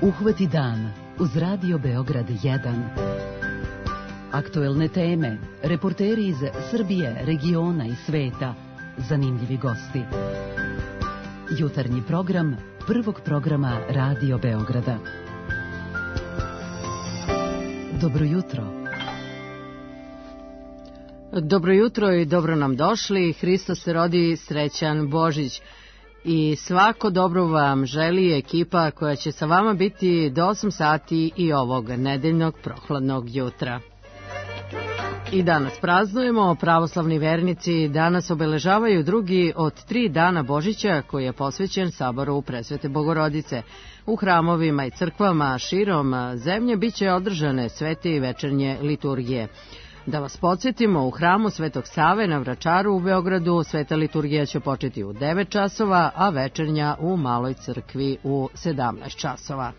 Uhvati dan uz Radio Beograd 1. Aktuelne teme, reporteri iz Srbije, regiona i sveta, zanimljivi gosti. Jutarnji program prvog programa Radio Beograda. Dobro jutro. Dobro jutro i dobro nam došli. Hristos se rodi, srećan Božić. I svako dobro vam želi ekipa koja će sa vama biti do 8 sati i ovog nedeljnog prohladnog jutra. I danas praznujemo, pravoslavni vernici danas obeležavaju drugi od 3 dana Božića koji je posvećen saboru Presvete Bogorodice. U hramovima i crkvama širom zemlje biće održane svete i večernje liturgije. Da vas podsjetimo, u hramu Svetog Save na Vračaru u Beogradu sveta liturgija će početi u 9 časova, a večernja u Maloj crkvi u 17 časova.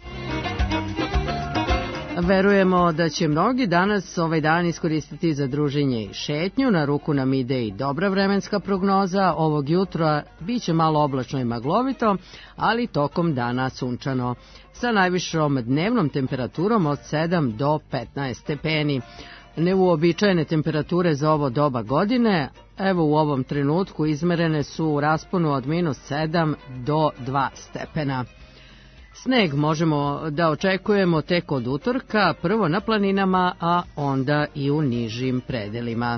Verujemo da će mnogi danas ovaj dan iskoristiti za druženje i šetnju, na ruku nam ide i dobra vremenska prognoza. Ovog jutra biće malo oblačno i maglovito, ali tokom dana sunčano, sa najvišom dnevnom temperaturom od 7 do 15 stepeni. Neuobičajene temperature za ovo doba godine, evo u ovom trenutku izmerene su u rasponu od -7 do 2 stepena. Sneg možemo da očekujemo tek od utorka, prvo na planinama, a onda i u nižim predelima.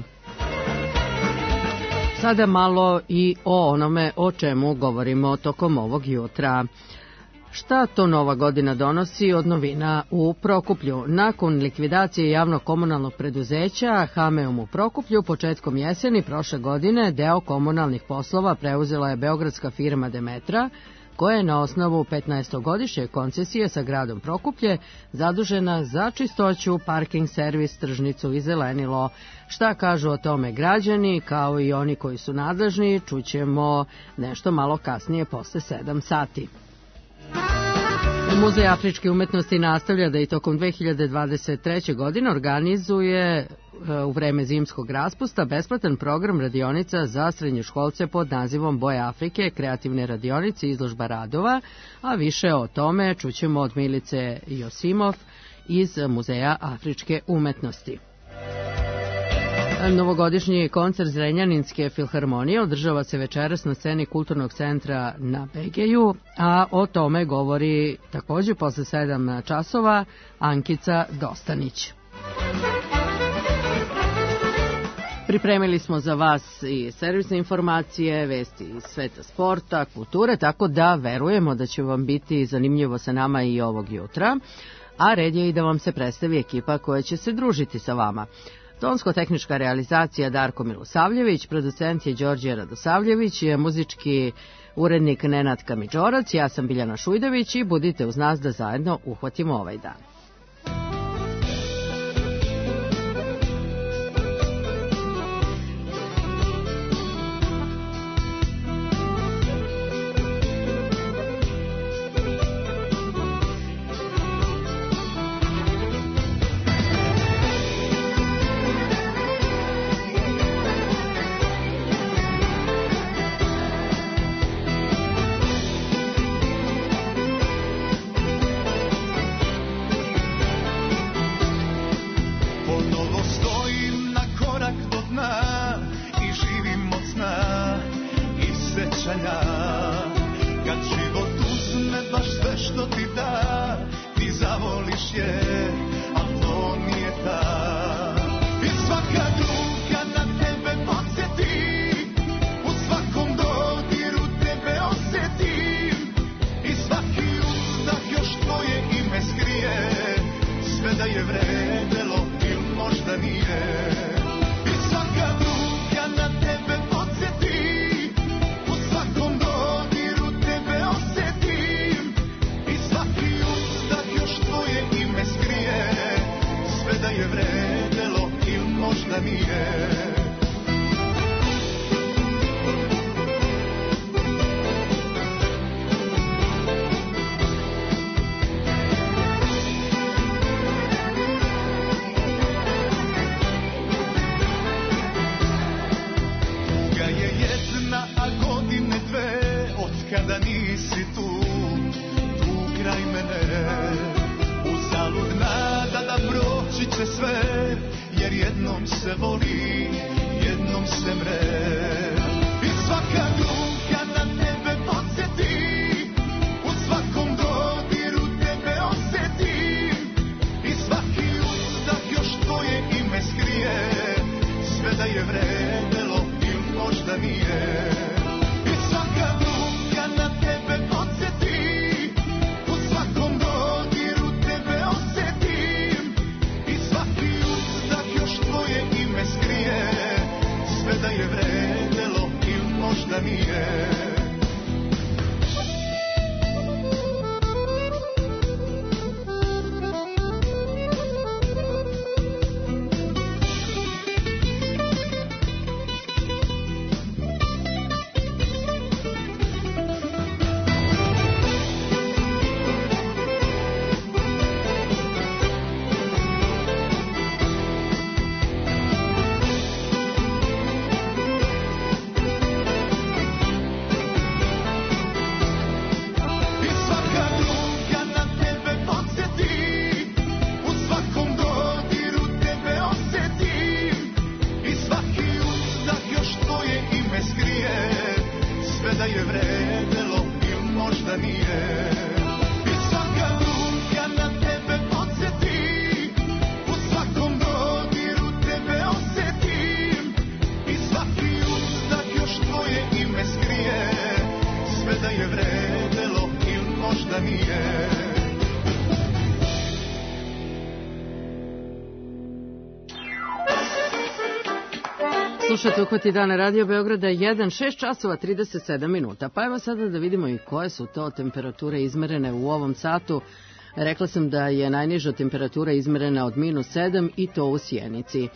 Sada malo i o onome o čemu govorimo tokom ovog jutra. Šta to nova godina donosi od novina u Prokuplju? Nakon likvidacije javnog komunalnog preduzeća Hameum u Prokuplju početkom jeseni prošle godine deo komunalnih poslova preuzela je beogradska firma Demetra, koja je na osnovu 15-godišnje koncesije sa gradom Prokuplje zadužena za čistoću, parking servis, tržnicu i zelenilo. Šta kažu o tome građani, kao i oni koji su nadležni, čućemo nešto malo kasnije posle 7 sati. Muzej afričke umetnosti nastavlja da i tokom 2023. godine organizuje u vreme zimskog raspusta besplatan program radionica za srednjoškolce pod nazivom Boje Afrike, kreativne radionice i izložba radova, a više o tome čućemo od Milice Josimov iz Muzeja afričke umetnosti. Novogodišnji koncert Zrenjaninske filharmonije održava se večeras na sceni Kulturnog centra na Begeju, a o tome govori također posle 7 časova Ankica Dostanić. Pripremili smo za vas i servisne informacije, vesti iz sveta sporta, kulture, tako da verujemo da će vam biti zanimljivo sa nama i ovog jutra, a red je i da vam se predstavi ekipa koja će se družiti sa vama. Tonsko-tehnička realizacija Darko Milosavljević, producent je Đorđe Radosavljević, muzički urednik Nenad Kamidžorac, ja sam Biljana Šujdović i budite uz nas da zajedno uhvatimo ovaj dan. kada nisi tu kraj mene. se sve, jer jednom se voli, jednom se mre. I svaka ruka na tebe podsjeti, u svakom dodiru tebe osjetim, i svaki uzdah još tvoje ime skrije, sve da je vredelo ili možda nije. I svaka ruka na tebe podsjeti, u svakom dodiru tebe osjetim, i svaki uzdah još tvoje ime skrije, sve da je vredelo ili možda nije. Slušajte Uhvati dana Radio Beograda 1, 6:37. Pa evo sada da vidimo i koje su to temperature izmerene u ovom satu. Rekla sam da je najniža temperatura izmerena od -7 i to u Sjenici.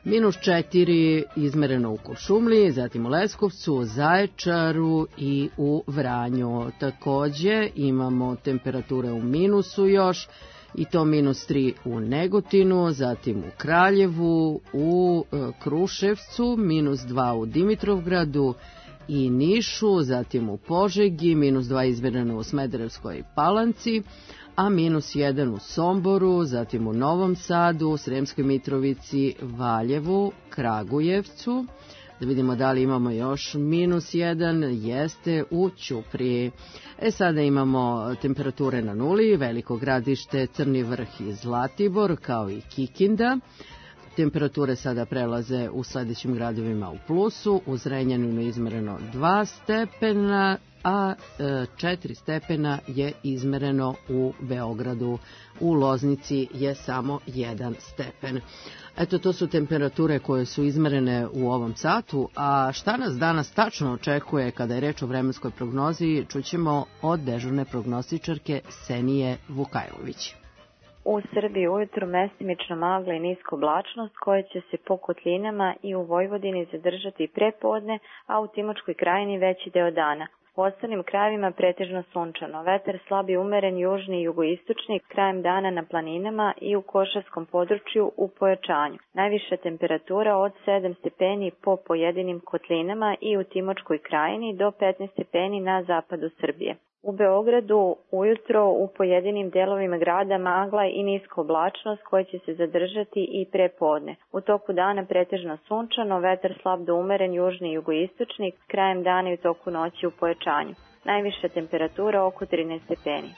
-4 izmereno u Kuršumliji, zatim u Leskovcu, u Zaječaru i u Vranju. Takođe imamo temperature u minusu još, i to -3 u Negotinu, zatim u Kraljevu, u Kruševcu, -2 u Dimitrovgradu i Nišu, zatim u Požegi, -2 izmereno u Smederevskoj Palanci, a -1 u Somboru, zatim u Novom Sadu, Sremskoj Mitrovici, Valjevu, Kragujevcu. Da vidimo da li imamo još -1, jeste u Ćupriji. Sada imamo temperature na nuli, Veliko Gradište, Crni Vrh i Zlatibor, kao i Kikinda. Temperature sada prelaze u sledećim gradovima u plusu, u Zrenjaninu izmereno 2 stepena, a 4 stepena je izmereno u Beogradu. U Loznici je samo 1 stepen. Eto, to su temperature koje su izmerene u ovom satu, a šta nas danas tačno očekuje kada je reč o vremenskoj prognozi, čućemo od dežurne prognostičarke Senije Vukajlović. U Srbiji ujutru mestimično magla i niska oblačnost koja će se po kotlinama i u Vojvodini zadržati prepodne, a u Timočkoj krajini veći deo dana. U ostalim krajevima pretežno sunčano, vetar slab i umeren južni i jugoistočni, krajem dana na planinama i u Košavskom području u pojačanju. Najviša temperatura od 7 stepeni po pojedinim kotlinama i u Timočkoj krajini do 15 stepeni na zapadu Srbije. U Beogradu ujutro u pojedinim delovima grada magla i niska oblačnost koja će se zadržati i prepodne. U toku dana pretežno sunčano, vetar slab do umeren južni i jugoistočni, krajem dana i u toku noći u pojačanju. Najviša temperatura oko 13 stepeni.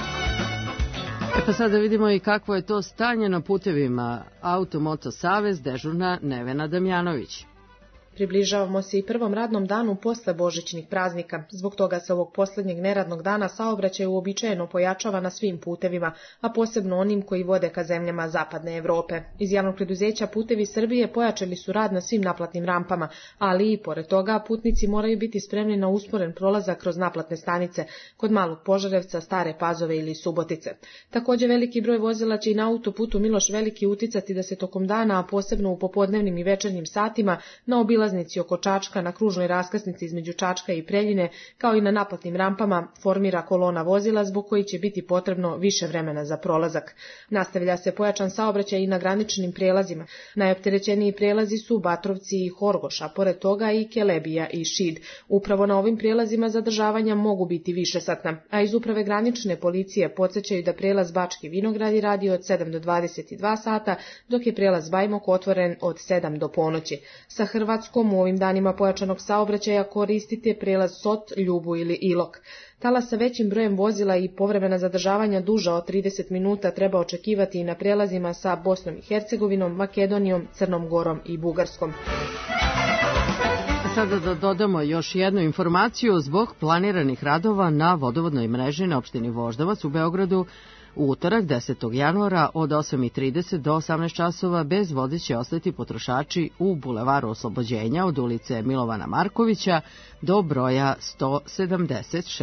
Pa sada vidimo i kakvo je to stanje na putevima. Automoto Savez, dežurna Nevena Damjanović. Približavamo se i prvom radnom danu posle božićnih praznika. Zbog toga se ovog poslednjeg neradnog dana saobraćaj uobičajeno pojačava na svim putevima, a posebno onim koji vode ka zemljama zapadne Evrope. Iz javnog preduzeća Putevi Srbije pojačali su rad na svim naplatnim rampama, ali i pored toga putnici moraju biti spremni na usporen prolazak kroz naplatne stanice kod Malog Požarevca, Stare Pazove ili Subotice. Takođe veliki broj vozila će i na autoputu Miloš Veliki uticati da se tokom dana, a posebno u popodnevnim i večernjim satima, na obilaznicama prelaznici oko Čačka na kružnoj raskrsnici između Čačka i Preljine, kao i na naplatnim rampama, formira kolona vozila zbog koji će biti potrebno više vremena za prolazak. Nastavlja se pojačan saobraćaj i na graničnim prijelazima. Najopterećeniji prijelazi su Batrovci i Horgoš, a pored toga i Kelebija i Šid. Upravo na ovim prijelazima zadržavanja mogu biti višesatna, a iz uprave granične policije podsjećaju da prijelaz Bački Vinogradi radi od 7 do 22 sata, dok je prijelaz Bajmok otvoren od 7 do ponoći. Sa Hrvatskom u ovim danima pojačanog saobraćaja koristite prijelaz Sot, Ljubu ili Ilok. Tala sa većim brojem vozila i povremena zadržavanja duža od 30 minuta treba očekivati i na prijelazima sa Bosnom i Hercegovinom, Makedonijom, Crnom Gorom i Bugarskom. Sada da dodamo još jednu informaciju zbog planiranih radova na vodovodnoj mreži na opštini Voždovac u Beogradu. U utorak 10. januara od 8:30 do 18 časova bez vode će ostati potrošači u Bulevaru Oslobođenja od ulice Milovana Markovića do broja 176.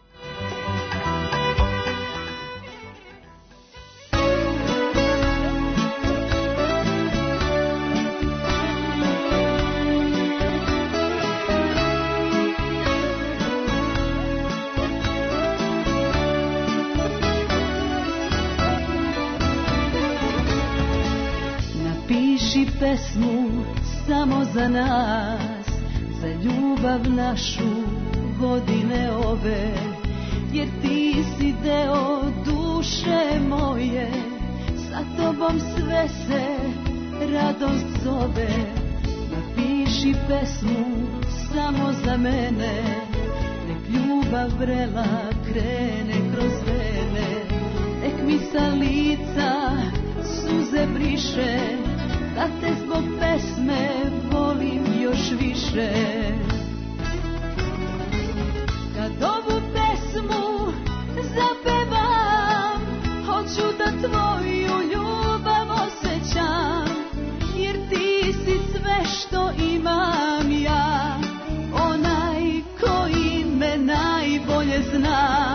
Napiši pesmu samo za nas, za ljubav našu godine ove, jer ti si deo duše moje, sa tobom sve se radost zove. Napiši pesmu samo za mene, nek ljubav vrela krene kroz vene, nek mi sa lica suze briše, da te zbog pesme volim još više. Kad ovu pesmu zapevam, hoću da tvoju ljubav osjećam, jer ti si sve što imam ja, onaj koji me najbolje zna.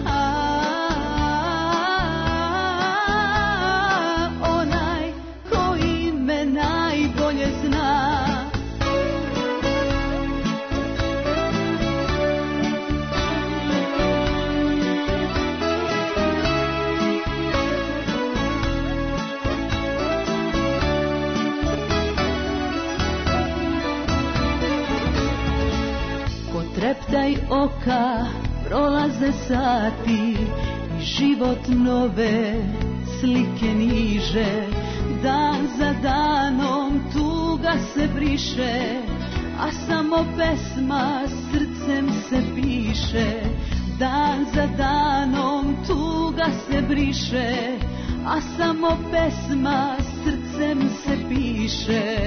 Treptaj oka, prolaze sati i život nove slike niže. Dan za danom tuga se briše, a samo pesma srcem se piše. Dan za danom tuga se briše, a samo pesma srcem se piše.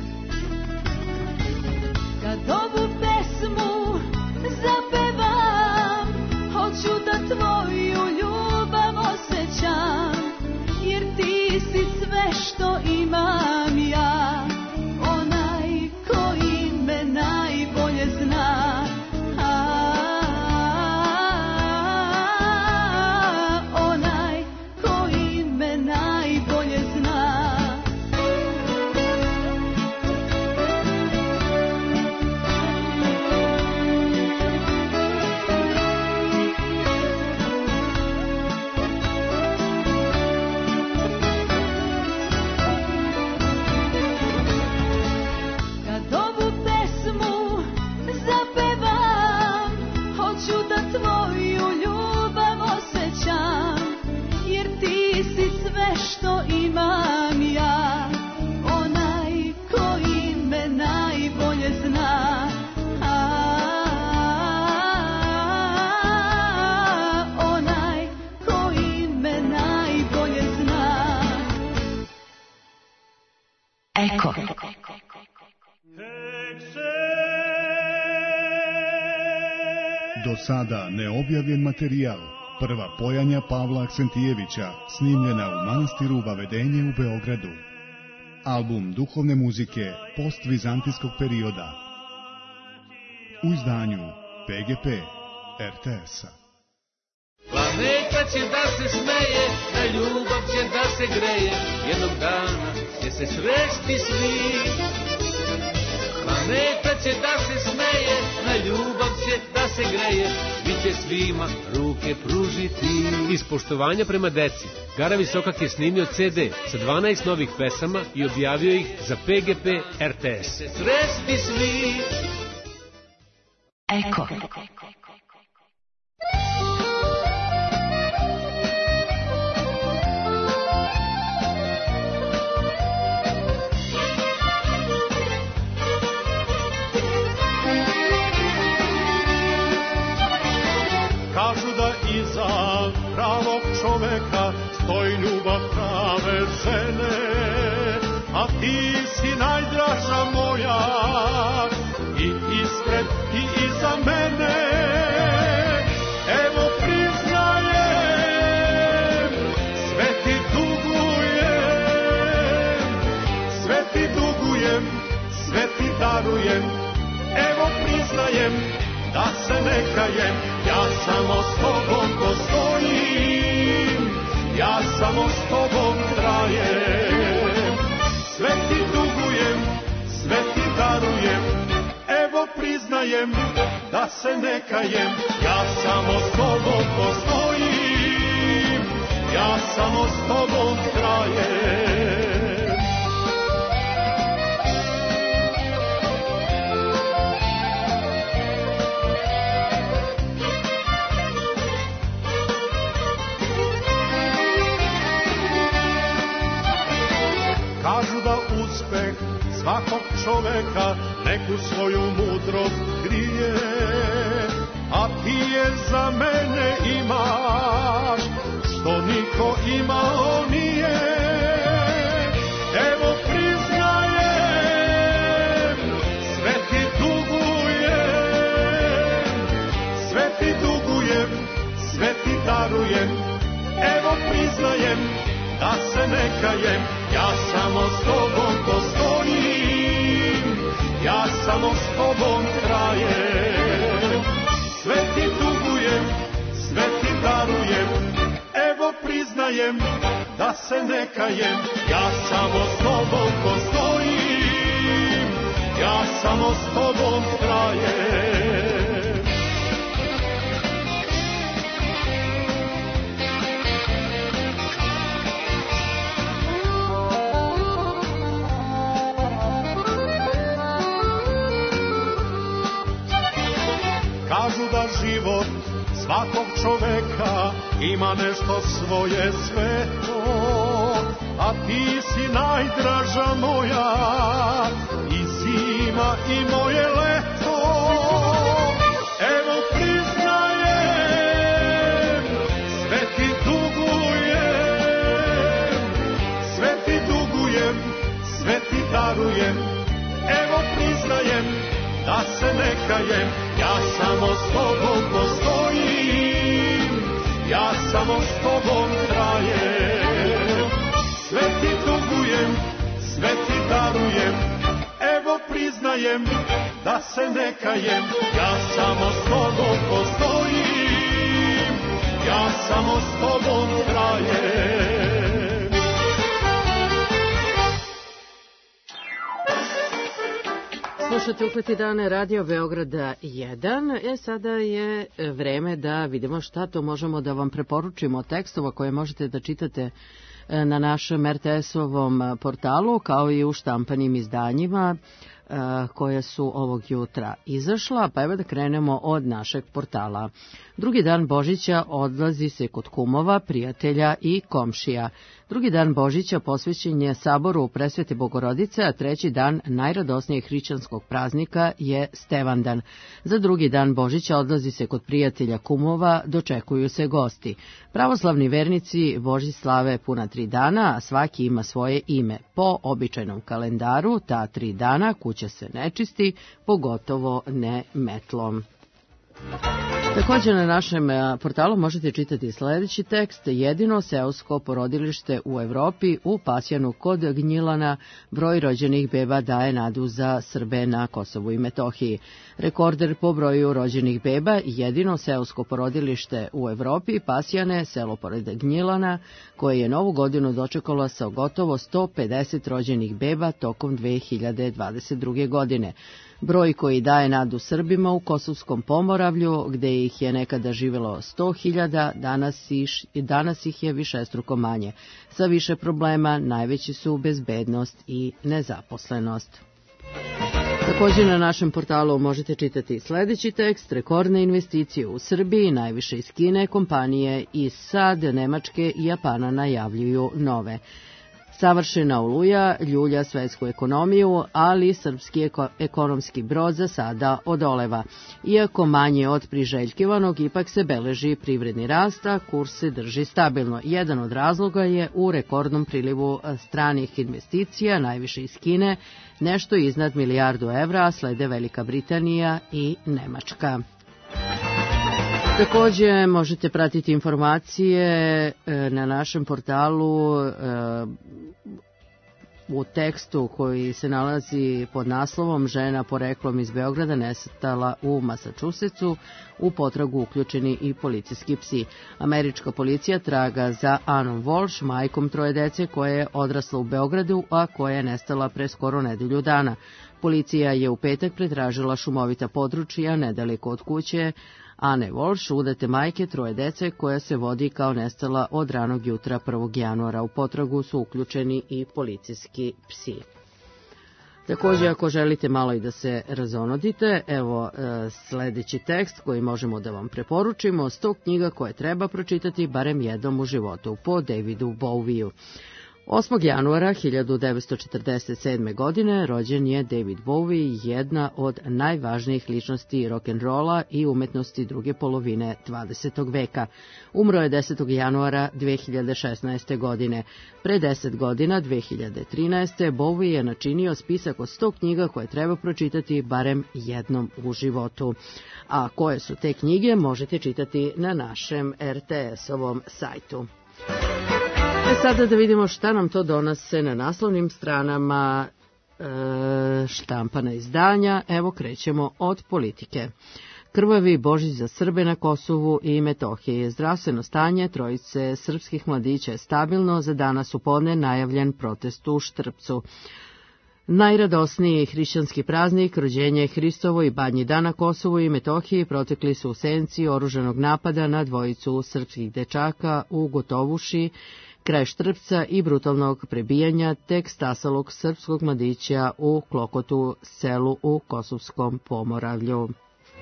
Kad ovu pesmu zapevam, hoću da tvoju ljubav osjećam, jer ti si sve što imam ja, onaj koji me najbolje zna. Onaj koji me najbolje zna. Što imam ja, onaj koji me najbolje zna. Onaj koji me najbolje zna. Eko. Do sada neobjavljen materijal. Prva pojanja Pavla Aksentijevića, snimljena u manastiru Vavedenje u Beogradu. Album duhovne muzike postvizantijskog perioda. U izdanju PGP RTS-a. Planeta će da se smeje, na ljubav će da se greje, jednog dana će se sresti svi. Planeta će da se smeje, na ljubav će da se greje, svi će svima ruke pružiti. Iz poštovanja prema deci, Gara Visokak je snimio CD sa 12 novih pesama i objavio ih za PGP RTS. Srećni svi! Eko. Kažu da iza pravog čoveka stoji ljubav prave žene, a ti si najdraža moja i ispred i iza mene. Evo priznajem, sve ti dugujem, sve ti dugujem, sve ti darujem. Evo priznajem, da se ne kajem, ja samo s tobom postojim, ja samo s tobom trajem. Sve ti dugujem, sve ti darujem, evo priznajem, da se ne kajem, ja samo s tobom postojim, ja samo s tobom trajem. Kažu da uspeh svakog čoveka neku svoju mudrost krije, a ti je za mene imaš, što niko imao nije. Evo priznajem, sve ti dugujem, sve ti dugujem, sve ti darujem. Evo priznajem, da se ne kajem, ja samo s tobom postojim, ja samo s tobom trajem. Sve ti dugujem, sve ti darujem, evo priznajem, da se ne kajem, ja samo s tobom postojim, ja samo s tobom trajem. Kažu da život svakog čoveka ima nešto svoje sveto, a ti si najdraža moja, i zima i moje leto. Evo priznajem, sve ti dugujem, sve ti dugujem, sve ti darujem. Evo priznajem, da se ne kajem, ja samo s tobom postojim, ja samo s tobom trajem. Sve ti dugujem, sve ti darujem, evo priznajem, da se ne kajem, ja samo s tobom postojim, ja samo s tobom trajem. Slušate Ukleti dane Radio Beograda 1. Sada je vreme da vidimo šta to možemo da vam preporučimo tekstova koje možete da čitate na našem RTS-ovom portalu, kao i u štampanim izdanjima koja su ovog jutra izašla, pa evo da krenemo od našeg portala. Drugi dan Božića odlazi se kod kumova, prijatelja i komšija. Drugi dan Božića posvećen je saboru Presvete Bogorodice, a treći dan najradosnijeg hrišćanskog praznika je Stevandan. Za drugi dan Božića odlazi se kod prijatelja kumova, dočekuju se gosti. Pravoslavni vernici Božić slave puna 3 dana, a svaki ima svoje ime. Po običajnom kalendaru ta 3 dana kuća se ne čisti, pogotovo ne metlom. Također na našem portalu možete čitati sljedeći tekst. Jedino seosko porodilište u Evropi u Pasjanu kod Gnjilana broj rođenih beba daje nadu za Srbe na Kosovu i Metohiji. Rekorder po broju rođenih beba i jedino seosko porodilište u Evropi, Pasjane, selo pored Gnjilana, koje je novu godinu dočekalo sa gotovo 150 rođenih beba tokom 2022. godine. Broj koji daje nadu Srbima u Kosovskom Pomoravlju, gde ih je nekada živjelo 100.000, danas ih je višestruko manje. Sa više problema najveći su bezbednost i nezaposlenost. Također na našem portalu možete čitati sljedeći tekst. Rekordne investicije u Srbiji, najviše iz Kine, kompanije iz SAD, Nemačke i Japana najavljuju nove. Savršena oluja ljulja svetsku ekonomiju, ali srpski ekonomski brod za sada odoleva. Iako manje od priželjkivanog, ipak se beleži privredni rast, a kurs se drži stabilno. Jedan od razloga je u rekordnom prilivu stranih investicija, najviše iz Kine, nešto iznad milijardu evra, a slede Velika Britanija i Nemačka. Također možete pratiti informacije na našem portalu u tekstu koji se nalazi pod naslovom Žena poreklom iz Beograda nestala u Massachusettsu, u potragu uključeni i policijski psi. Američka policija traga za Anom Walsh, majkom troje dece koja je odrasla u Beogradu, a koja je nestala pre skoro nedelju dana. Policija je u petak pretražila šumovita područja nedaleko od kuće Ane Walsh, udate majke troje dece koja se vodi kao nestala od ranog jutra 1. januara. U potragu su uključeni i policijski psi. Također, ako želite malo i da se razonodite, evo sljedeći tekst koji možemo da vam preporučimo, 100 knjiga koje treba pročitati barem jednom u životu, po Davidu Bowieu. 8. januara 1947. godine rođen je David Bowie, jedna od najvažnijih ličnosti rock'n'rolla i umetnosti druge polovine 20. veka. Umro je 10. januara 2016. godine. Pre 10 godina, 2013. Bowie je načinio spisak od 100 knjiga koje treba pročitati barem jednom u životu. A koje su te knjige možete čitati na našem RTS-ovom sajtu. Sada da vidimo šta nam to donose na naslovnim stranama štampana izdanja. Evo krećemo od politike. Krvavi Božić za Srbe na Kosovu i Metohiji. Zdravstveno stanje trojice srpskih mladića je stabilno, za danas u podne najavljen protest u Štrpcu. Najradosniji hrišćanski praznik, rođenje Hristovo i Badnji dan na Kosovu i Metohiji, protekli su u senci oružanog napada na dvojicu srpskih dečaka u Gotovuši, kraj Štrpca i brutalnog prebijanja tek stasalog srpskog mladića u Klokotu, selu u Kosovskom Pomoravlju.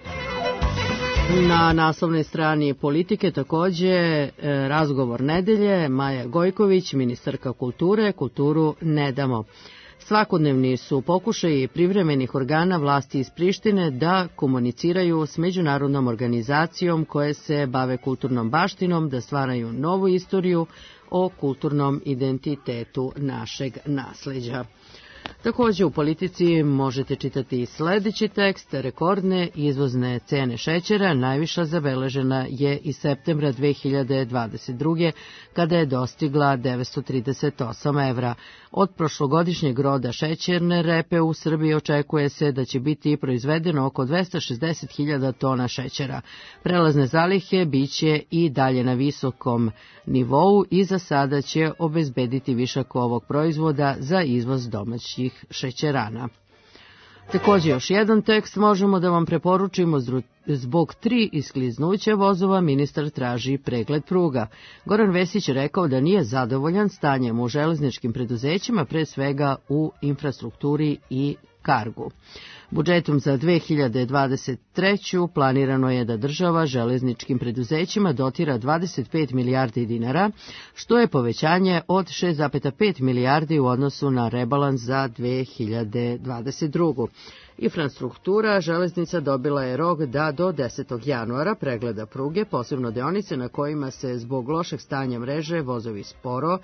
Na naslovnoj strani politike također razgovor nedelje, Maja Gojković, ministarka kulture, kulturu ne damo. Svakodnevni su pokušaji privremenih organa vlasti iz Prištine da komuniciraju s međunarodnom organizacijom koje se bave kulturnom baštinom, da stvaraju novu istoriju o kulturnom identitetu našeg nasleđa. Također u politici možete čitati i sljedeći tekst. Rekordne izvozne cene šećera najviša zabeležena je iz septembra 2022. kada je dostigla 938 evra. Od prošlogodišnjeg roda šećerne repe u Srbiji očekuje se da će biti proizvedeno oko 260.000 tona šećera. Prelazne zalihe biće i dalje na visokom nivou i za sada će obezbediti višak ovog proizvoda za izvoz domaćih šećerana. Također još jedan tekst možemo da vam preporučimo. Zbog 3 iskliznuća vozova ministar traži pregled pruga. Goran Vesić je rekao da nije zadovoljan stanjem u železničkim preduzećima, pre svega u infrastrukturi i kargu. Budžetom za 2023. planirano je da država železničkim preduzećima dotira 25 milijardi dinara, što je povećanje od 6,5 milijardi u odnosu na rebalans za 2022. Infrastruktura železnica dobila je rok da do 10. januara pregleda pruge, posebno deonice na kojima se zbog lošeg stanja mreže vozovi sporo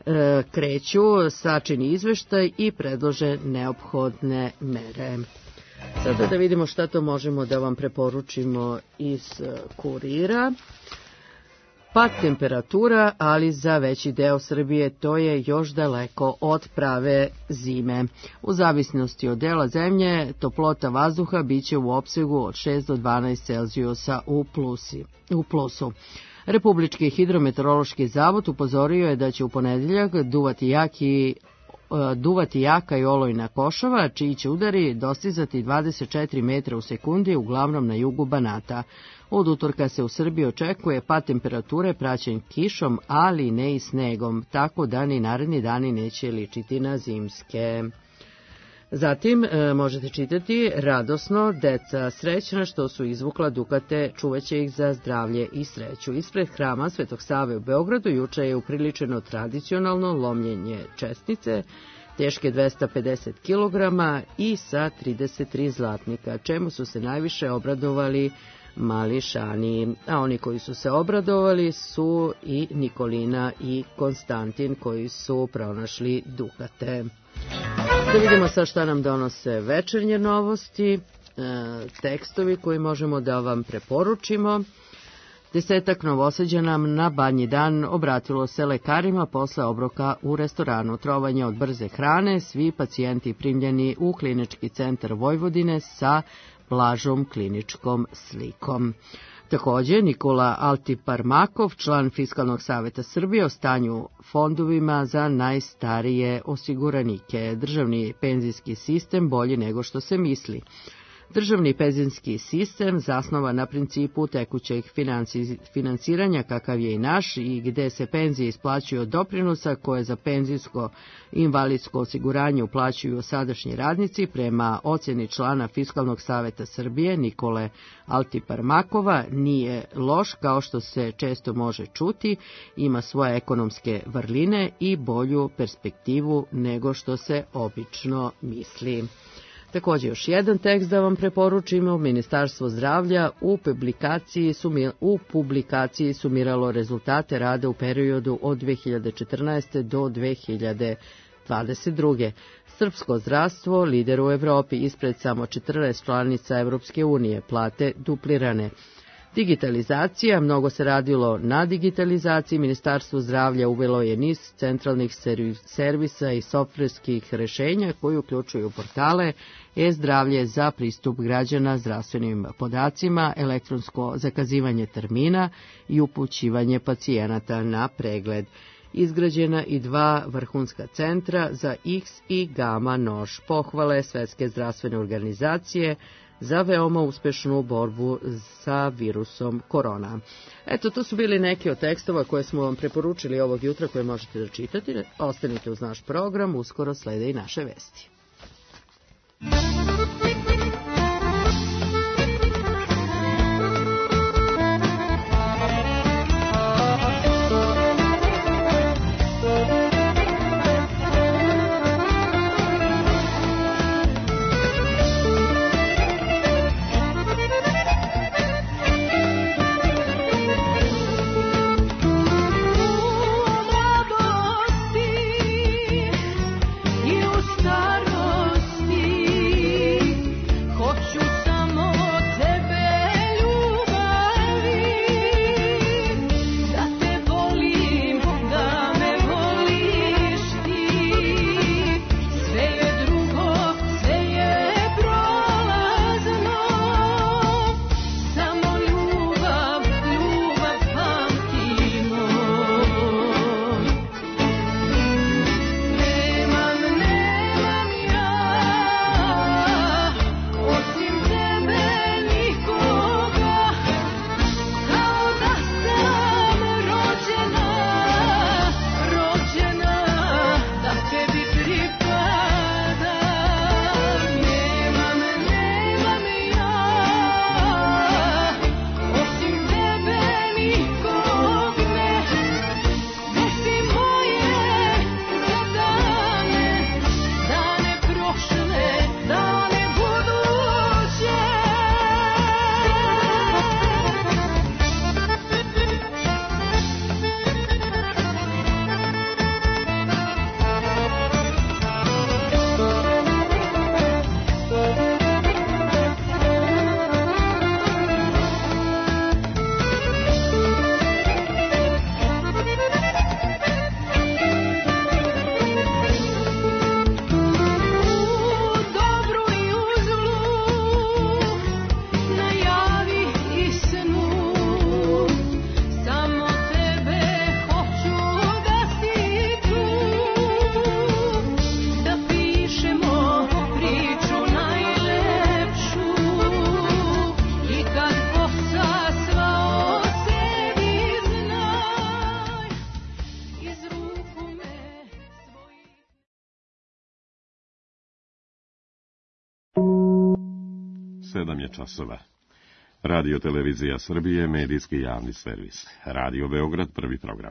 kreću, sačini izveštaj i predlože neophodne mere. Sada da vidimo šta to možemo da vam preporučimo iz Kurira. Pad temperatura, ali za veći deo Srbije to je još daleko od prave zime. U zavisnosti od dela zemlje, toplota vazduha biće u opsegu od 6 do 12 Celzijusa u plusu. Republički hidrometeorološki zavod upozorio je da će u ponedeljak duvati jaka i olujna košava, čiji će udari dostizati 24 metra u sekundi, uglavnom na jugu Banata. Od utorka se u Srbiji očekuje pad temperature praćen kišom, ali ne i snegom, tako da ni naredni dani neće ličiti na zimske. Zatim možete čitati radosno, deca srećna što su izvukla dukate, čuvaće ih za zdravlje i sreću. Ispred hrama Svetog Save u Beogradu juče je upriličeno tradicionalno lomljenje česnice, teške 250 kg i sa 33 zlatnika, čemu su se najviše obradovali mališani, a oni koji su se obradovali su i Nikolina i Konstantin koji su pronašli dukate. Da vidimo sad šta nam donose večernje novosti, tekstovi koji možemo da vam preporučimo. 10 Novosađana na Badnji dan obratilo se lekarima posle obroka u restoranu. Trovanje od brze hrane, svi pacijenti primljeni u Klinički centar Vojvodine sa blažom kliničkom slikom. Takođe, Nikola Altiparmakov, član Fiskalnog saveta Srbije, o stanju fondovima za najstarije osiguranike. Državni penzijski sistem bolji nego što se misli. Državni penzijski sistem zasnovan na principu tekućeg finansiranja kakav je i naš i gde se penzije isplaćuju od doprinosa koje za penzijsko i invalidsko osiguranje uplaćuju sadašnji radnici prema ocjeni člana Fiskalnog saveta Srbije Nikole Altiparmakova nije loš kao što se često može čuti, ima svoje ekonomske vrline i bolju perspektivu nego što se obično misli. Također još jedan tekst da vam preporučimo. Ministarstvo zdravlja u publikaciji sumiralo rezultate rada u periodu od 2014. do 2022. Srpsko zdravstvo lider u Evropi, ispred samo 14 članica Evropske unije, plate duplirane. Digitalizacija, mnogo se radilo na digitalizaciji. Ministarstvo zdravlja uvelo je niz centralnih servisa i softverskih rešenja koji uključuju portale, e-zdravlje za pristup građana zdravstvenim podacima, elektronsko zakazivanje termina i upućivanje pacijenata na pregled. Izgrađena i 2 vrhunska centra za X i Gama nož. Pohvale Svetske zdravstvene organizacije za veoma uspešnu borbu sa virusom korona. Eto, to su bili neki od tekstova koje smo vam preporučili ovog jutra koje možete da čitate. Ostanite uz naš program, uskoro slede i naše vesti. I u starosti 7 je časova. Radio Televizija Srbije, medijski javni servis. Radio Beograd, prvi program.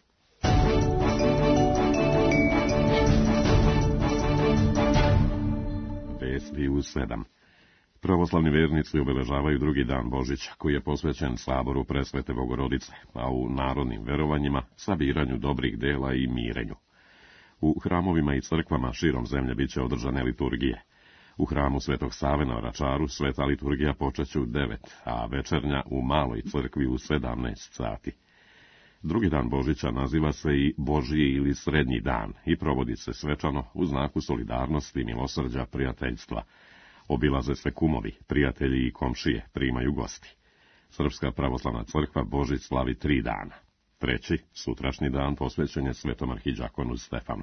Vesti u 7. Pravoslavni vernici obeležavaju drugi dan Božića, koji je posvećen saboru Presvete Bogorodice, a u narodnim verovanjima sabiranju dobrih dela i mirenju. U hramovima i crkvama širom zemlje biće održane liturgije. U hramu Svetog Save na Vračaru sveta liturgija počeće u 9, a večernja u maloj crkvi u 17 sati. Drugi dan Božića naziva se i Božji ili Srednji dan i provodi se svečano u znaku solidarnosti, milosrđa, prijateljstva. Obilaze se kumovi, prijatelji i komšije, primaju gosti. Srpska pravoslavna crkva Božić slavi 3 dana. Treći, sutrašnji dan, posvećen je svetom arhidžakonu Stefanu.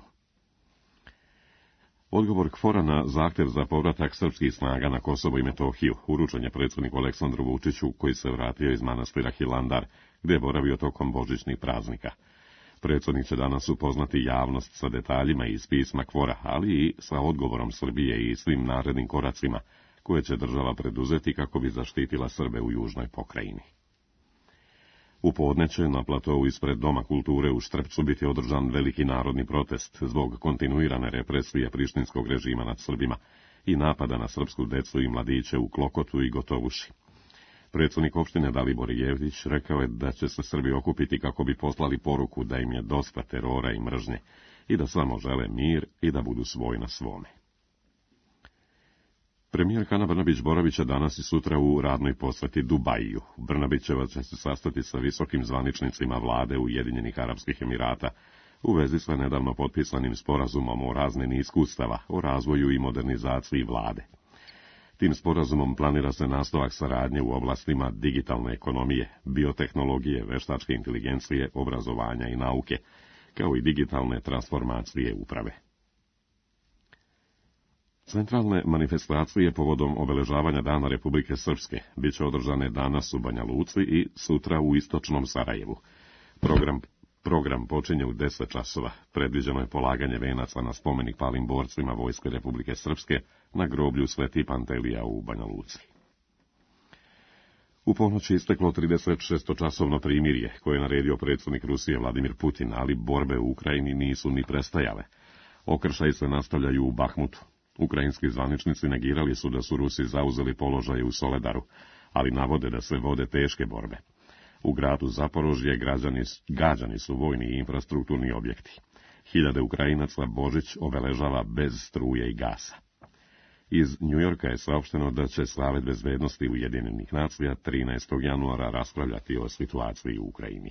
Odgovor KFOR-a na zahtev za povratak srpskih snaga na Kosovo i Metohiju uručen je predsjedniku Aleksandru Vučiću, koji se vratio iz manastira Hilandar, gdje je boravio tokom božićnih praznika. Predsjednik će danas upoznati javnost sa detaljima iz pisma KFOR-a, ali i sa odgovorom Srbije i svim narednim koracima koje će država preduzeti kako bi zaštitila Srbe u južnoj pokrajini. U podne će na platovu ispred Doma kulture u Štrpcu biti održan veliki narodni protest zbog kontinuirane represije prištinskog režima nad Srbima i napada na srpsku decu i mladiće u Klokotu i Gotovuši. Predsjednik opštine Dalibor Jevdić rekao je da će se Srbi okupiti kako bi poslali poruku da im je dosta terora i mržnje i da samo žele mir i da budu svoj na svome. Premijer Ana Brnabić boravit će danas i sutra u radnoj posjeti Dubajiju. Brnabićeva će se sastati sa visokim zvaničnicima vlade Ujedinjenih Arapskih Emirata u vezi sa nedavno potpisanim sporazumom o razmjeni iskustava, o razvoju i modernizaciji vlade. Tim sporazumom planira se nastavak saradnje u oblastima digitalne ekonomije, biotehnologije, veštačke inteligencije, obrazovanja i nauke, kao i digitalne transformacije uprave. Centralne manifestacije povodom obeležavanja Dana Republike Srpske biće održane danas u Banja Luci i sutra u istočnom Sarajevu. Program počinje u 10 časova. Predviđeno je polaganje venaca na spomenik palim borcima Vojske Republike Srpske na groblju Sveti Pantelija u Banja Luci. U ponoći isteklo 36-časovno primirje koje je naredio predsjednik Rusije Vladimir Putin, ali borbe u Ukrajini nisu ni prestajale. Okršaji se nastavljaju u Bahmutu. Ukrajinski zvaničnici negirali su da su Rusi zauzeli položaje u Soledaru, ali navode da se vode teške borbe. U gradu Zaporožje gađani su vojni i infrastrukturni objekti. Hiljade Ukrajinaca Božić obeležava bez struje i gasa. Iz Njujorka je saopšteno da će Savet bezbednosti Ujedinjenih nacija 13. januara raspravljati o situaciji u Ukrajini.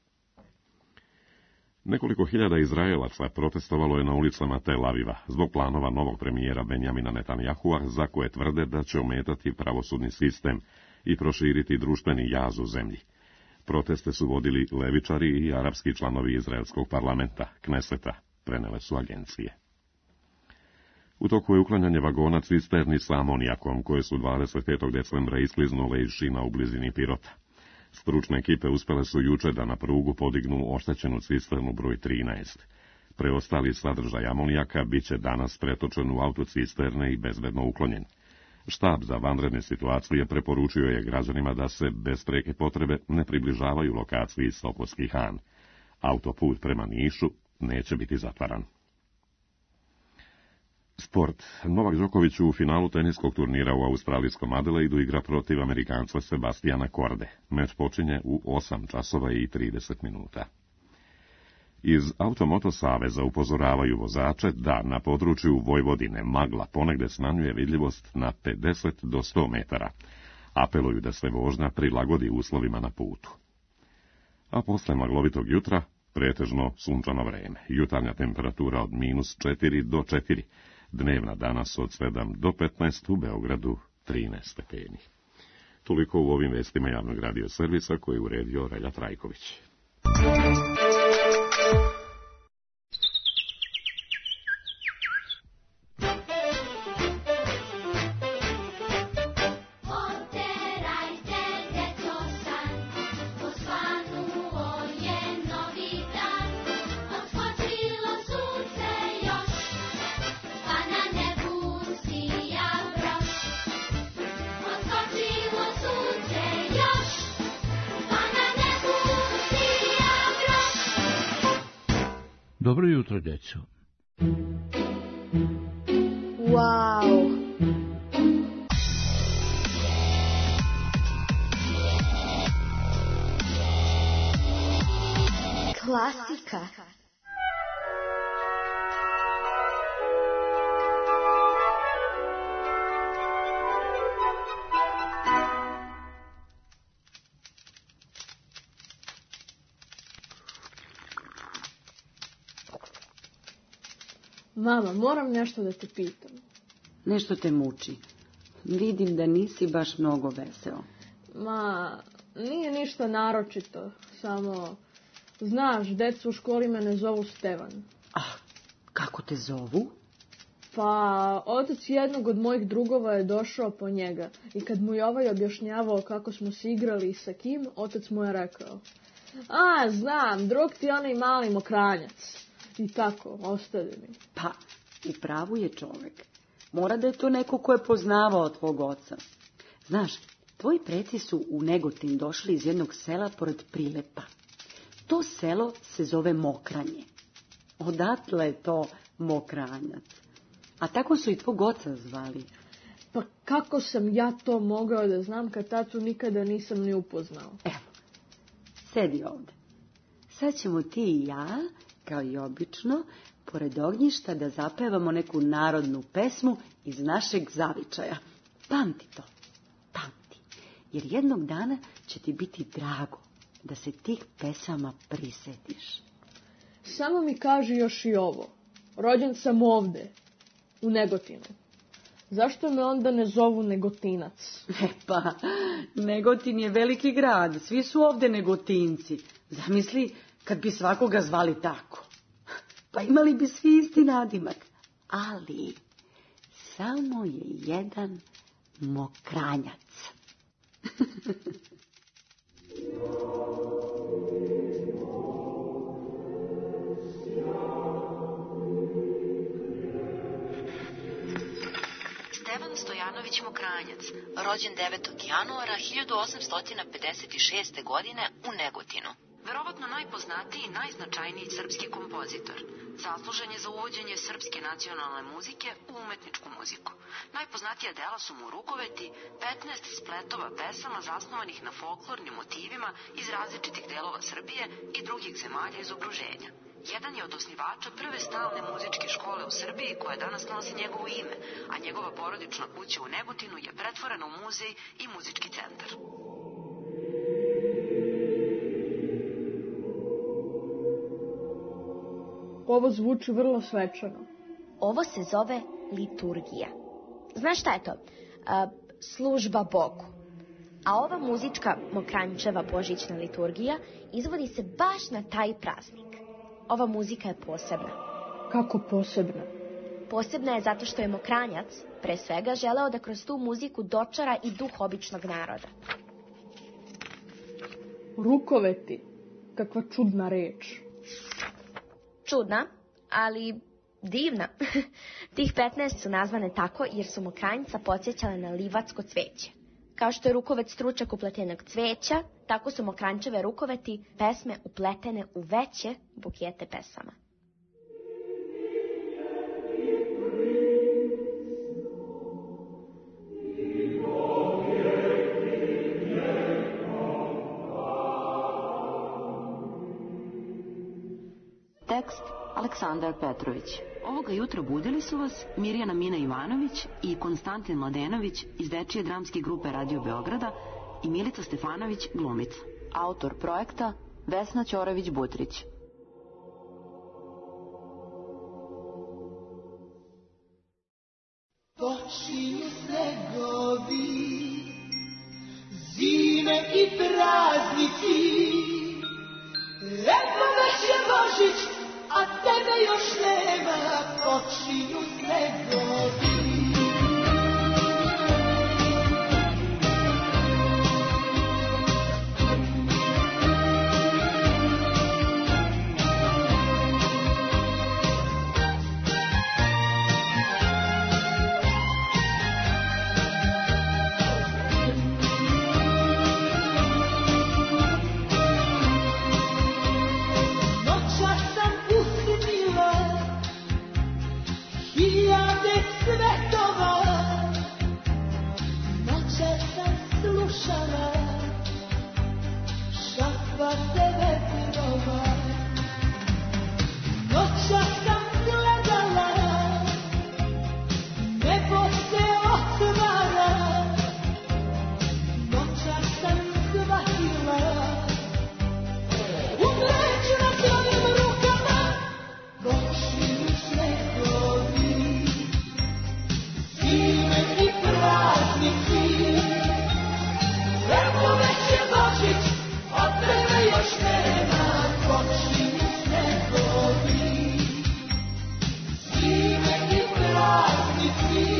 Nekoliko hiljada Izraelaca protestovalo je na ulicama Tel Aviva zbog planova novog premijera Benjamina Netanjahua, za koje tvrde da će ometati pravosudni sistem i proširiti društveni jaz u zemlji. Proteste su vodili levičari i arapski članovi izraelskog parlamenta, Kneseta, prenele su agencije. U toku je uklanjanje vagona cisterni sa amonijakom, koje su 25. decembra iskliznule iz šina u blizini Pirota. Stručne ekipe uspjele su juče da na prugu podignu oštećenu cisternu broj 13. Preostali sadržaj amonijaka bit će danas pretočen u autocisterne i bezbedno uklonjen. Štab za vanredne situacije preporučio je građanima da se bez preke potrebe ne približavaju lokaciji Sopotski Han. Autoput prema Nišu neće biti zatvaran. Sport. Novak Đoković u finalu teniskog turnira u australijskom Adelaidu igra protiv Amerikanca Sebastiana Korde. Meč počinje u 8 časova i 30 minuta. Iz Automoto saveza upozoravaju vozače da na području Vojvodine magla ponegde smanjuje vidljivost na 50 do 100 metara. Apeluju da se vožnja prilagodi uslovima na putu. A posle maglovitog jutra pretežno sunčano vreme. Jutarnja temperatura od -4 do 4. Dnevna danas od 7 do 15, u Beogradu 13 stepeni. Toliko u ovim vestima javnog radio servisa koji je uredio Relja Trajković. Dobro jutro, djeco. Wow! Klasika. Mama, moram nešto da te pitam. Nešto te muči. Vidim da nisi baš mnogo veseo. Ma, nije ništa naročito, samo... Znaš, deca u školi me ne zovu Stevan. Ah, kako te zovu? Pa, otac jednog od mojih drugova je došao po njega i kad mu je ovaj objašnjavao kako smo se igrali i sa kim, otac mu je rekao: a, znam, drug ti je onaj mali mokranjac. I tako, ostavi mi. Pa, i pravu je čovek. Mora da je to neko ko je poznavao tvog oca. Znaš, tvoji preci su u Negotin došli iz jednog sela pored Prilepa. To selo se zove Mokranje. Odatle je to Mokranjac. A tako su i tvog oca zvali. Pa kako sam ja to mogao da znam kad tatu nikada nisam ni upoznao? Evo, sedi ovde. Sad ćemo ti i ja, kao i obično, pored ognjišta da zapevamo neku narodnu pesmu iz našeg zavičaja. Pamti to, pamti. Jer jednog dana će ti biti drago da se tih pesama prisetiš. Samo mi kaži još i ovo. Rođen sam ovde, u Negotinu. Zašto me onda ne zovu Negotinac? Pa, Negotin je veliki grad, svi su ovde Negotinci. Zamisli kad bi svakoga zvali tako. Pa imali bi svi isti nadimak. Ali, samo je jedan Mokranjac. Stevan Stojanović Mokranjac, rođen 9. januara 1856. godine u Negotinu. Verovatno najpoznatiji i najznačajniji srpski kompozitor. Zaslužen je za uvođenje srpske nacionalne muzike u umetničku muziku. Najpoznatija dela su mu Rukoveti, 15 spletova pesama zasnovanih na folklornim motivima iz različitih delova Srbije i drugih zemalja iz okruženja. Jedan je od osnivača prve stalne muzičke škole u Srbiji koja danas nosi njegovo ime, a njegova porodična kuća u Negotinu je pretvorena u muzej i muzički centar. Ovo zvuči vrlo svečano. Ovo se zove liturgija. Znaš šta je to? Služba Bogu. A ova muzička Mokranjčeva božićna liturgija izvodi se baš na taj praznik. Ova muzika je posebna. Kako posebna? Posebna je zato što je Mokranjac, pre svega, želeo da kroz tu muziku dočara i duh običnog naroda. Rukoveti. Kakva čudna reč. Čudna, ali divna. Tih 15 su nazvane tako jer su Mokranjca podsjećale na livatsko cveće. Kao što je rukovec stručak upletenog cveća, tako su Mokranjčeve rukoveti pesme upletene u veće bukete pesama. Tekst Aleksandar Petrović. Ovoga jutra budili su vas Mirjana Mina Ivanović i Konstantin Mladenović iz dečije dramske grupe Radio Beograda i Milica Stefanović glumica. Autor projekta Vesna Ćorović-Butrić. Počinju snegovi, zime i praznici. Evo već je Božić, a tebe još nema. Počinju snegovi. pa se vetrova. Noćas sam gledala, nebo se otvara. Noćas sam shvatila, umreć na tvojim rukama. Počinju snegovi, zime i praznici. Evo već je Božić, od tebe još nema. Počinju snegovi, zime i praznici.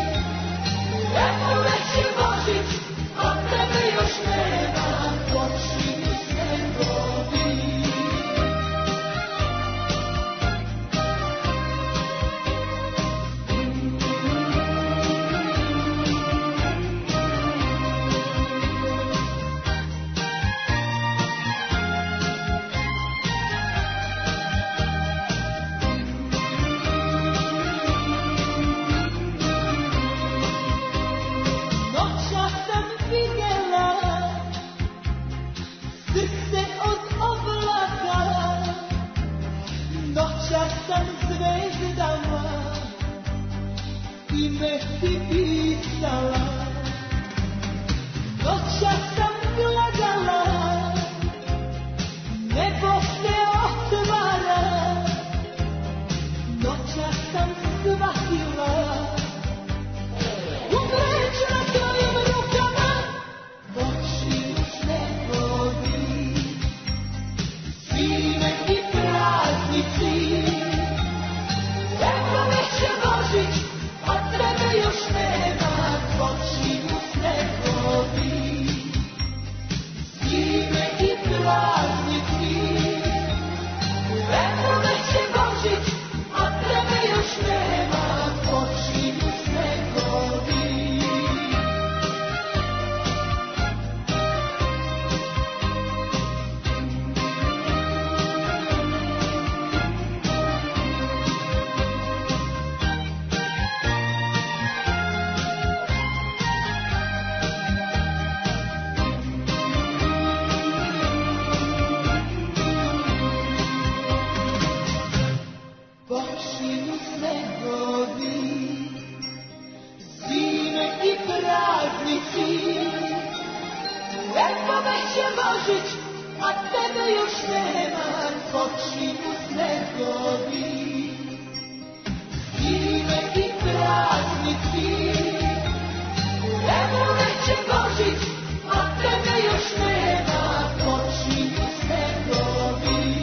Evo već je Božić, od tebe još nema. Počinju snegovi. Noćas sam vidjela srce od oblaka. Noćas sam zvezdama ime ti pisala. Noćas sam gledala, nebo se otvara. Noćas sam shvatila, umreć na tvojim rukama. Počinju snegovi, zime i praznici. Evo već je Božić, od tebe još nema. Počinju snegovi, zime i praznici. Evo već je Božić, od tebe još nema. Počinju snegovi. Počinju snegovi, zime i praznici. Evo već je Božić, a tebe još nema. Počinju snegovi, zime i praznici. Evo već je Božić, a tebe još nema. Počinju snegovi.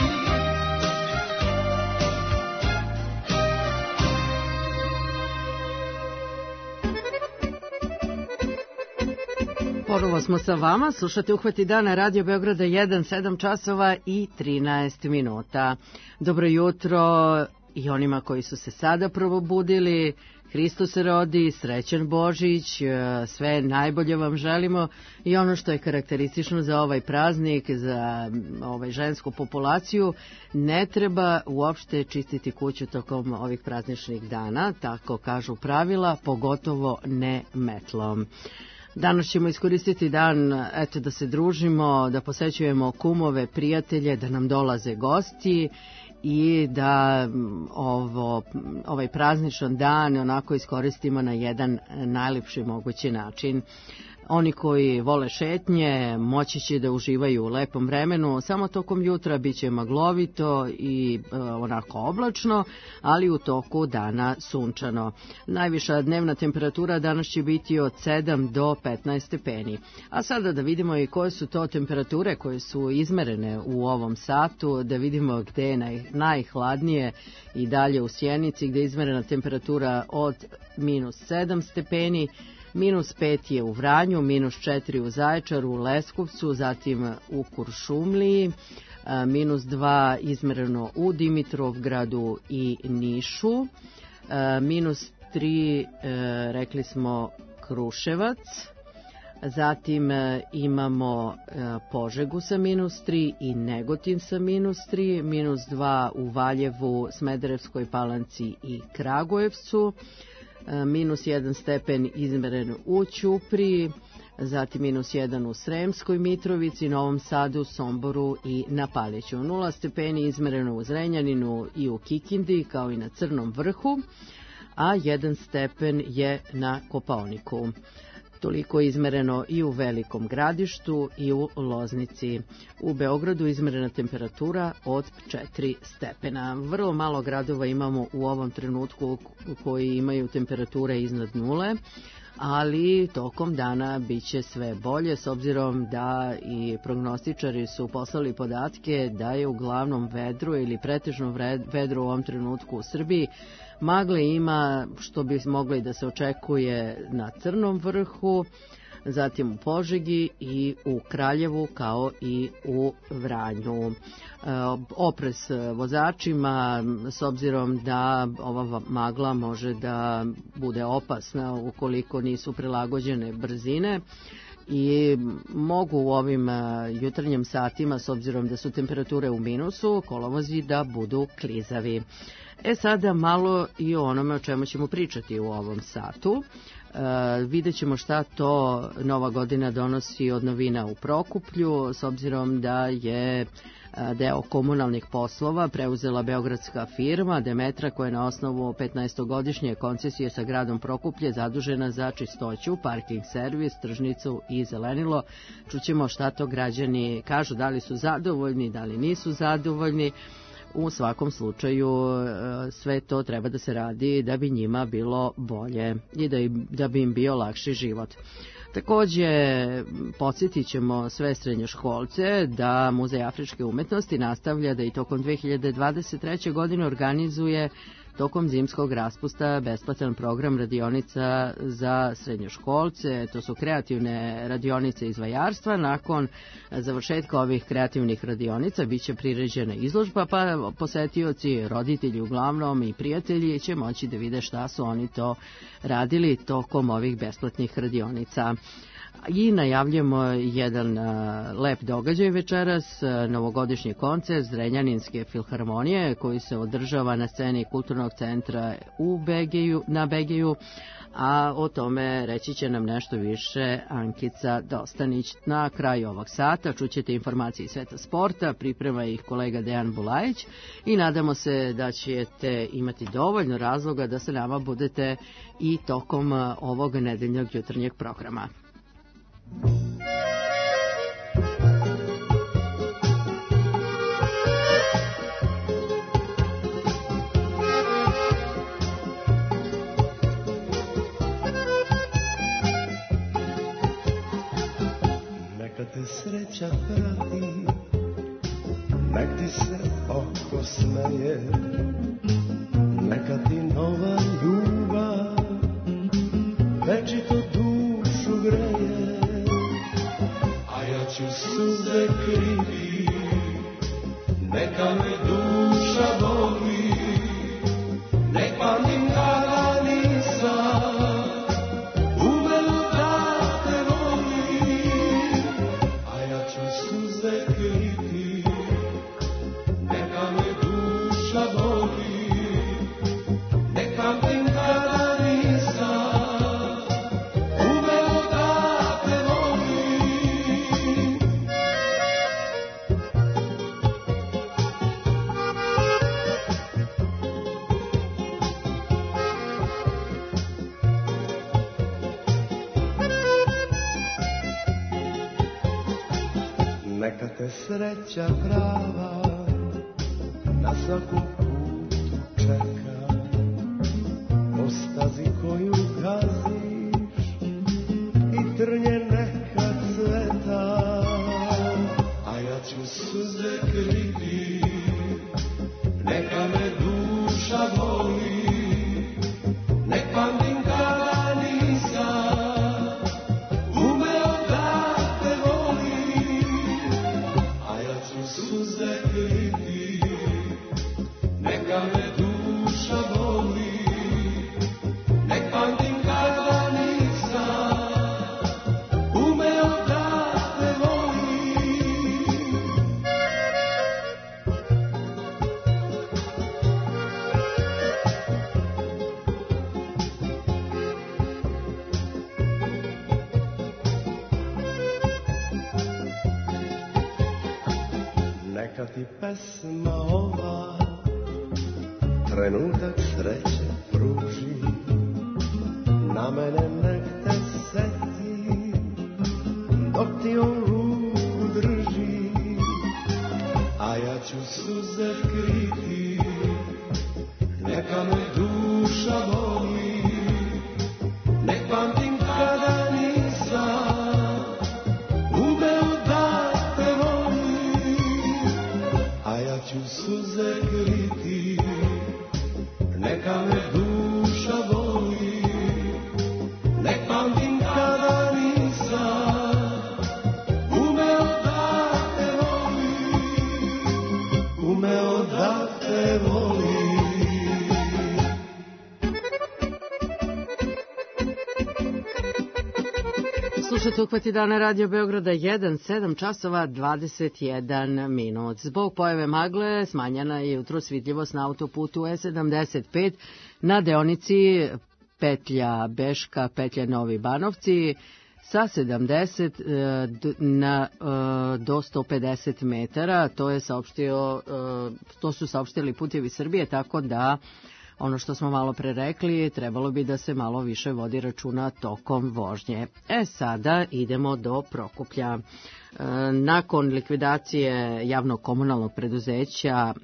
Ponovo smo sa vama, slušate Uhvati dana Radio Beograda 1, 7 časova i 13 minuta. Dobro jutro i onima koji su se sada probudili. Hristos se rodi, srećan Božić, sve najbolje vam želimo i ono što je karakteristično za ovaj praznik, za žensku populaciju, ne treba uopšte čistiti kuću tokom ovih prazničnih dana, tako kažu pravila, pogotovo ne metlom. Danas ćemo iskoristiti dan da se družimo, da posećujemo kumove, prijatelje, da nam dolaze gosti i da ovaj prazničan dan onako iskoristimo na jedan najlepši mogući način. Oni koji vole šetnje moći će da uživaju u lepom vremenu, samo tokom jutra bit će maglovito i onako oblačno, ali u toku dana sunčano. Najviša dnevna temperatura danas će biti od 7 do 15 stepeni. A sada da vidimo i koje su to temperature koje su izmerene u ovom satu, da vidimo gde je najhladnije i dalje u Sjenici, gde je izmerena temperatura od -7 stepeni, -5 je u Vranju, -4 u Zaječaru, u Leskovcu, zatim u Kuršumliji, -2 izmereno u Dimitrovgradu i Nišu, -3 rekli smo Kruševac, zatim imamo Požegu sa -3 i Negotin sa -3, -2 u Valjevu, Smederevskoj Palanci i Kragujevcu, -1 stepen izmeren u Ćupriji, zatim -1 u Sremskoj Mitrovici, Novom Sadu, Somboru i na Paliću. 0 stepeni izmereno u Zrenjaninu i u Kikindi, kao i na Crnom Vrhu, a 1 stepen je na Kopaoniku. Toliko je izmereno i u Velikom Gradištu i u Loznici. U Beogradu izmerena temperatura od 4 stepena. Vrlo malo gradova imamo u ovom trenutku koji imaju temperature iznad nule, ali tokom dana biće sve bolje, s obzirom da i prognostičari su poslali podatke da je uglavnom vedro ili pretežno vedro u ovom trenutku u Srbiji. Magle ima, što bi moglo i da se očekuje, na Crnom Vrhu, zatim u Požegi i u Kraljevu, kao i u Vranju. Oprez vozačima, s obzirom da ova magla može da bude opasna ukoliko nisu prilagođene brzine, i mogu u ovim jutarnjim satima, s obzirom da su temperature u minusu, kolovozi da budu klizavi. Sada malo i o onome o čemu ćemo pričati u ovom satu. Vidjet ćemo šta to Nova godina donosi od novina u Prokuplju, s obzirom da je deo komunalnih poslova preuzela beogradska firma Demetra, koja je na osnovu 15-godišnje koncesije sa gradom Prokuplje zadužena za čistoću, parking servis, tržnicu i zelenilo. Čućemo šta to građani kažu, da li su zadovoljni, da li nisu zadovoljni. U svakom slučaju sve to treba da se radi da bi njima bilo bolje i da bi im bio lakši život. Takođe, podsjetit ćemo sve srednjoškolce da Muzej afričke umetnosti nastavlja da i tokom 2023. godine organizuje tokom zimskog raspusta besplatan program radionica za srednjoškolce. To su kreativne radionice iz vajarstva. Nakon završetka ovih kreativnih radionica biće priređena izložba, pa posetioci, roditelji uglavnom i prijatelji će moći da vide šta su oni to radili tokom ovih besplatnih radionica. I najavljujemo jedan lep događaj večeras, novogodišnji koncert Zrenjaninske filharmonije koji se održava na sceni Kulturnog centra na Begeju, a o tome reći će nam nešto više Ankica Dostanić. Na kraju ovog sata čućete informacije iz sveta sporta, priprema ih kolega Dejan Bulajić i nadamo se da ćete imati dovoljno razloga da se nama budete i tokom ovog nedeljnog jutarnjeg programa. Neka te sreća prati, nek ti se oko smeje, neka ti nova ljubav večito dušu greje, a ja ću suze kriti, neka me duša boli, nek pamtim kada nisam umelo da te volim, a ja ću suze kriti, neka me duša boli, nek pamtim kada nisam umelo da te volim. Neka te sreća prava na svakom putu čeka, po stazi koju gaziš i trnje neka cveta, a ja ću suze kriti, neka me duša boli, nek pamtim kada nisam umeo da te volim, a ja ću suze kriti, neka me duša boli, nek pamtim kada nisam umeo da te volim. Neka ti pesma ova trenutak sreće pruži, na mene nek te seti dok ti on ruku drži, a ja ću suze kriti, neka me duša voli, nek pamtim kada nisam umeo da te volim, a ja ću suze kriti, neka me duša voli, nek pamtim kada nisam umeo da te volim, umeo da te volim. Slušajte Ukvati dana Radio Beograda 1, 7 časova 21 minut. Zbog pojave magle smanjena je jutros vidljivost na autoputu E75 na deonici petlja Beška, petlja Novi Banovci sa 70 do 150 metara. To su saopštili Putevi Srbije, tako da ono što smo malo pre rekli, trebalo bi da se malo više vodi računa tokom vožnje. Sada idemo do Prokuplja. Nakon likvidacije javnog komunalnog preduzeća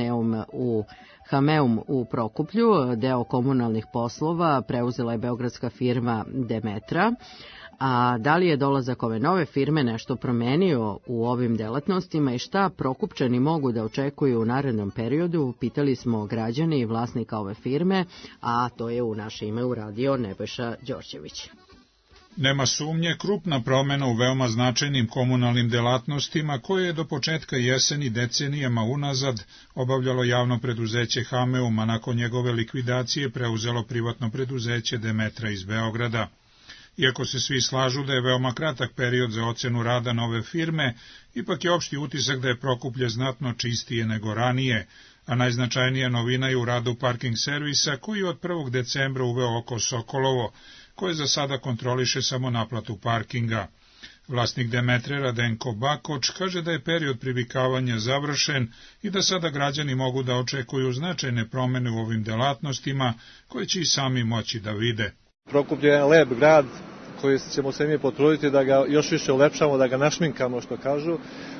Hameum u Prokuplju, deo komunalnih poslova preuzela je beogradska firma Demetra. A da li je dolazak ove nove firme nešto promenio u ovim delatnostima i šta Prokupčani mogu da očekuju u narednom periodu, pitali smo građani i vlasnika ove firme, a to je u naše ime uradio Nebojša Đorđević. Nema sumnje, krupna promena u veoma značajnim komunalnim delatnostima koje je do početka jeseni decenijama unazad obavljalo javno preduzeće Hameum, a nakon njegove likvidacije preuzelo privatno preduzeće Demetra iz Beograda. Iako se svi slažu da je veoma kratak period za ocenu rada nove firme, ipak je opšti utisak da je Prokuplje znatno čistije nego ranije, a najznačajnija novina je u radu parking servisa koji je od 1. decembra uveo oko Sokolovo, koje za sada kontroliše samo naplatu parkinga. Vlasnik Demetre Radenko Bakoč kaže da je period privikavanja završen i da sada građani mogu da očekuju značajne promene u ovim delatnostima koje će i sami moći da vide. Prokuplje je jedan lep grad koji ćemo se mi potruditi da ga još više ulepšamo, da ga našminkamo, što kažu.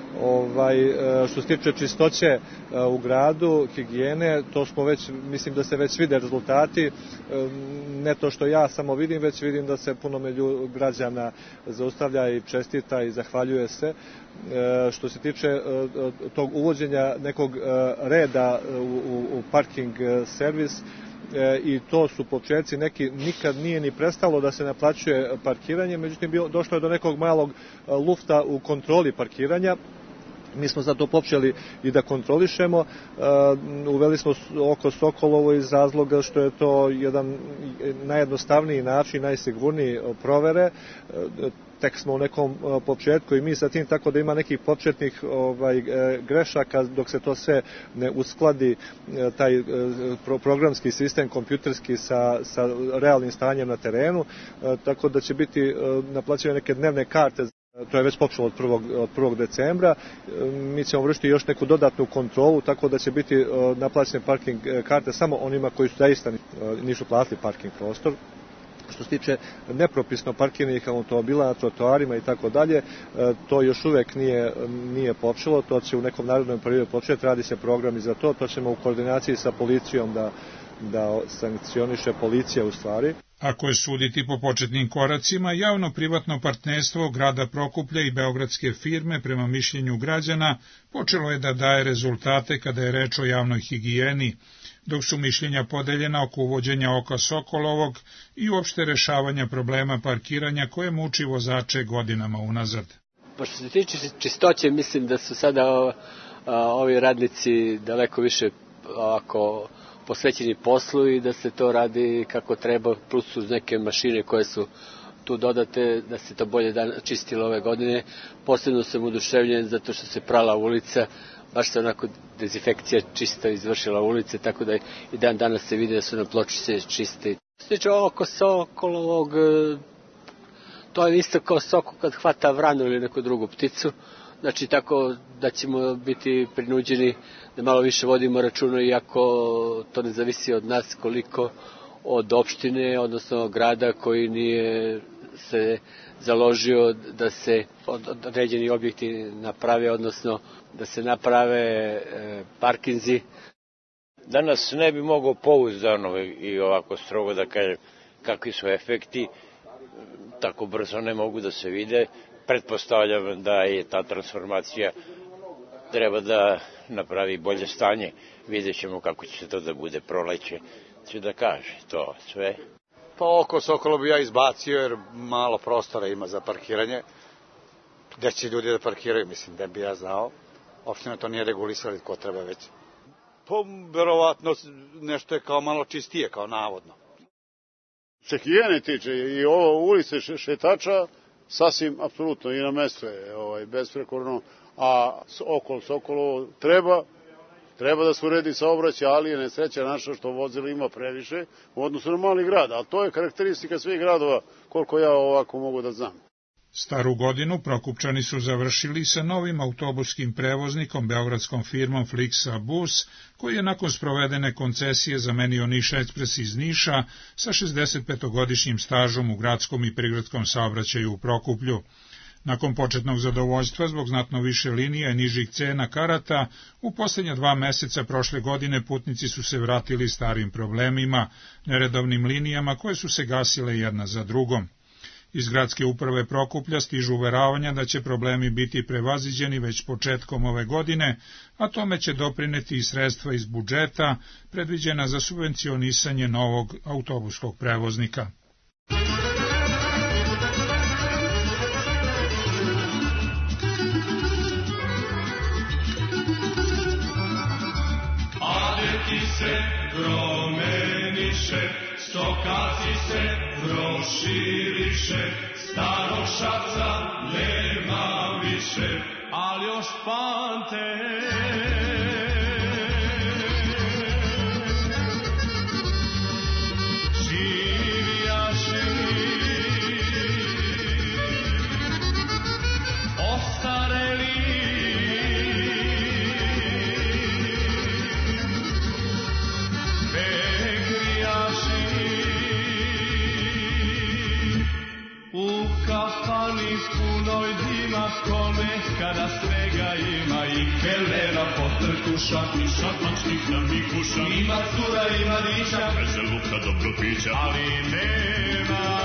Što se tiče čistoće u gradu, higijene, to smo već, mislim da se već vide rezultati. Ne to što ja samo vidim, već vidim da se puno građana zaustavlja i čestita i zahvaljuje se. Što se tiče tog uvođenja nekog reda u parking servis, i to su početci, neki nikad nije ni prestalo da se naplaćuje parkiranje, međutim došlo je do nekog malog lufta u kontroli parkiranja. Mi smo zato počeli i da kontrolišemo, uveli smo oko Sokolovo iz razloga što je to jedan najjednostavniji način, najsigurniji provere. Tek smo u nekom početku i mi sa tim, tako da ima nekih početnih grešaka dok se to sve ne uskladi, taj programski sistem kompjuterski sa realnim stanjem na terenu, tako da će biti naplaćene neke dnevne karte. To je već počelo od 1. decembra. Mi ćemo vršiti još neku dodatnu kontrolu, tako da će biti naplaćene parking karte samo onima koji su zaista nisu platili parking prostor. Što se tiče nepropisno parkiranih automobila na trotoarima i tako dalje, to još uvek nije počelo, to će u nekom narednom periodu početi, radi se programi za to ćemo u koordinaciji sa policijom da sankcioniše policija u stvari. Ako je suditi po početnim koracima, javno-privatno partnerstvo grada Prokuplja i beogradske firme, prema mišljenju građana, počelo je da daje rezultate kada je reč o javnoj higijeni, dok su mišljenja podeljena oko uvođenja oka Sokolovog i uopšte rešavanja problema parkiranja koje muči vozače godinama unazad. Pa što se tiče čistoće, mislim da su sada ovi radnici daleko više posvećeni poslu i da se to radi kako treba, plus uz neke mašine koje su tu dodate, da se to bolje čistilo ove godine. Posebno sam oduševljen zato što se prala ulica, baš se onako dezinfekcija čisto izvršila ulice, tako da i dan danas se vidi da su na pločice čiste. Znači oko Sokolovog, to je isto kao soko kad hvata vranu ili neku drugu pticu, znači tako da ćemo biti prinuđeni da malo više vodimo računa, iako to ne zavisi od nas koliko od opštine, odnosno grada koji nije se založio da se određeni objekti naprave, odnosno da se naprave parkinzi. Danas ne bi mogao pouzdano i ovako strogo da kažem kakvi su efekti, tako brzo ne mogu da se vide. Pretpostavljam da je ta transformacija treba da napravi bolje stanje. Vidjet ćemo kako će to da bude, proleće će da kaže to sve. Pa oko Sokola bi ja izbacio jer malo prostora ima za parkiranje. Gde će ljudi da parkiraju, mislim da bi ja znao. Opština to nije regulisala, ko treba već. Pa verovatno nešto je kao malo čistije, kao navodno. Se higijene tiče i ovo ulice šetača, sasvim apsolutno i na mesto je besprekorno, a okolo Sokolovo treba da se uredi saobraćaj, ali je nesreća naša što vozila ima previše u odnosu na mali grad, ali to je karakteristika svih gradova, koliko ja ovako mogu da znam. Staru godinu Prokupčani su završili sa novim autobuskim prevoznikom, beogradskom firmom Flixa Bus, koji je nakon sprovedene koncesije zamenio Niša Ekspres iz Niša sa 65-godišnjim stažom u gradskom i prigradskom saobraćaju u Prokuplju. Nakon početnog zadovoljstva zbog znatno više linija i nižih cena karata, u posljednja 2 meseca prošle godine putnici su se vratili starim problemima, neredovnim linijama koje su se gasile jedna za drugom. Iz gradske uprave Prokuplja stižu uveravanja da će problemi biti prevaziđeni već početkom ove godine, a tome će doprineti i sredstva iz budžeta predviđena za subvencionisanje novog autobuskog prevoznika. Adeti se promeniše, stokaci se proširiše, starog šaca nema više, ali još pamte. Živijaši, ostareli, u kafani punoj dima, ko nekada svega ima, i kelera potrkuša, i šapačnih namikuša, ima cura i mladića, veseluka dobro pića, ali nema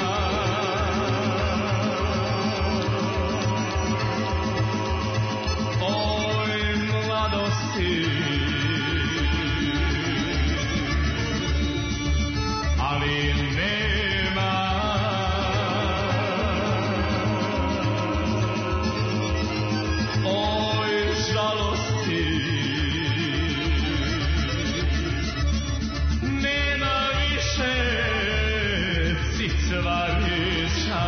oj mladosti, ali nema oj žalosti, nema više cicvarića.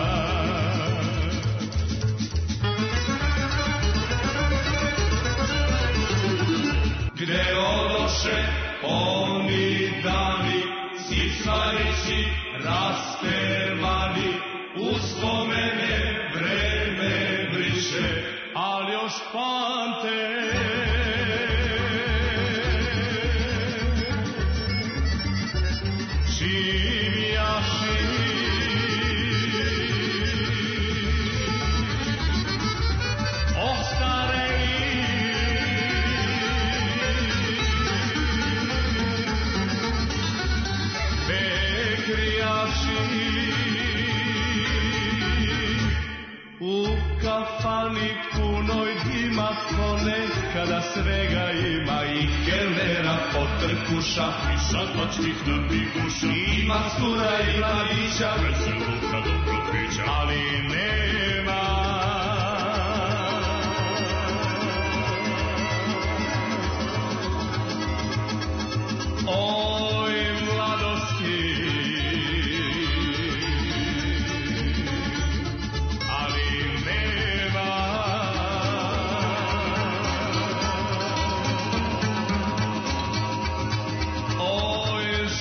Gde odoše oni dani, cicvarići raspevani, uspomene vreme briše, ali još pamte. Živijaši, ostareli, bekrijaši, u kafani punoj dima, ko nekada svega ima, i kelnera potrkuša, i šapačnih napikuša, ima cura i mladića, veseluka dobro pića, ali nema oj mladosti,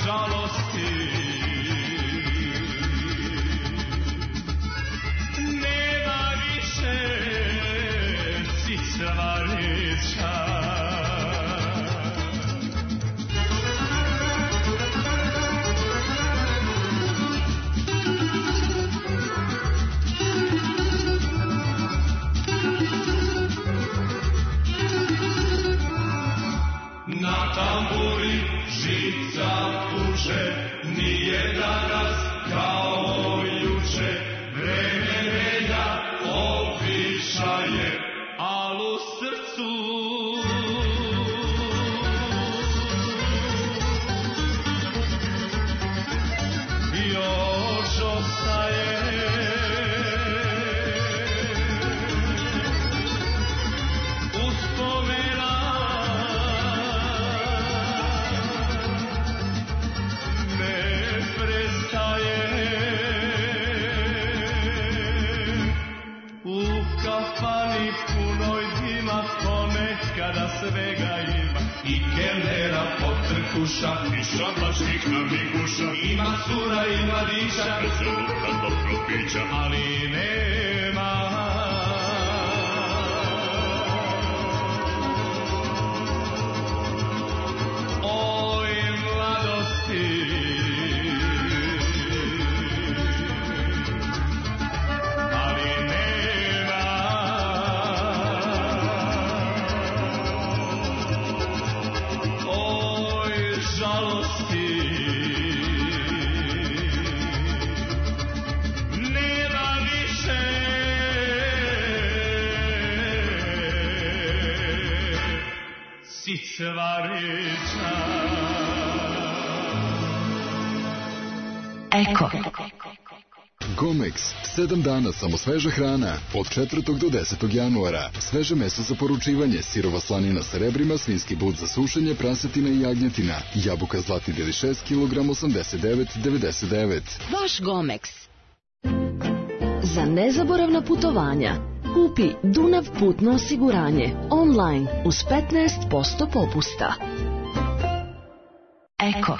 žalosti, srcu. Još ostaje uspomena, ne prestaje u kafani punoj dima, ponekada svega ima i kelnera potrkuša i šabašnih naviguša, ima cura i mladića, veselog propića, ali nema oj mladosti. Eko. Gomex, 7 dana samo sveža hrana, od 4. do 10. januara. Sveže meso za poručivanje, sirova slanina sa rebrima, svinjski but za sušenje, prasetina i jagnjetina. Jabuka zlatni deli 6 kg, 89,99. Vaš Gomex. Za nezaboravna putovanja kupi Dunav putno osiguranje online uz 15% popusta. Eko.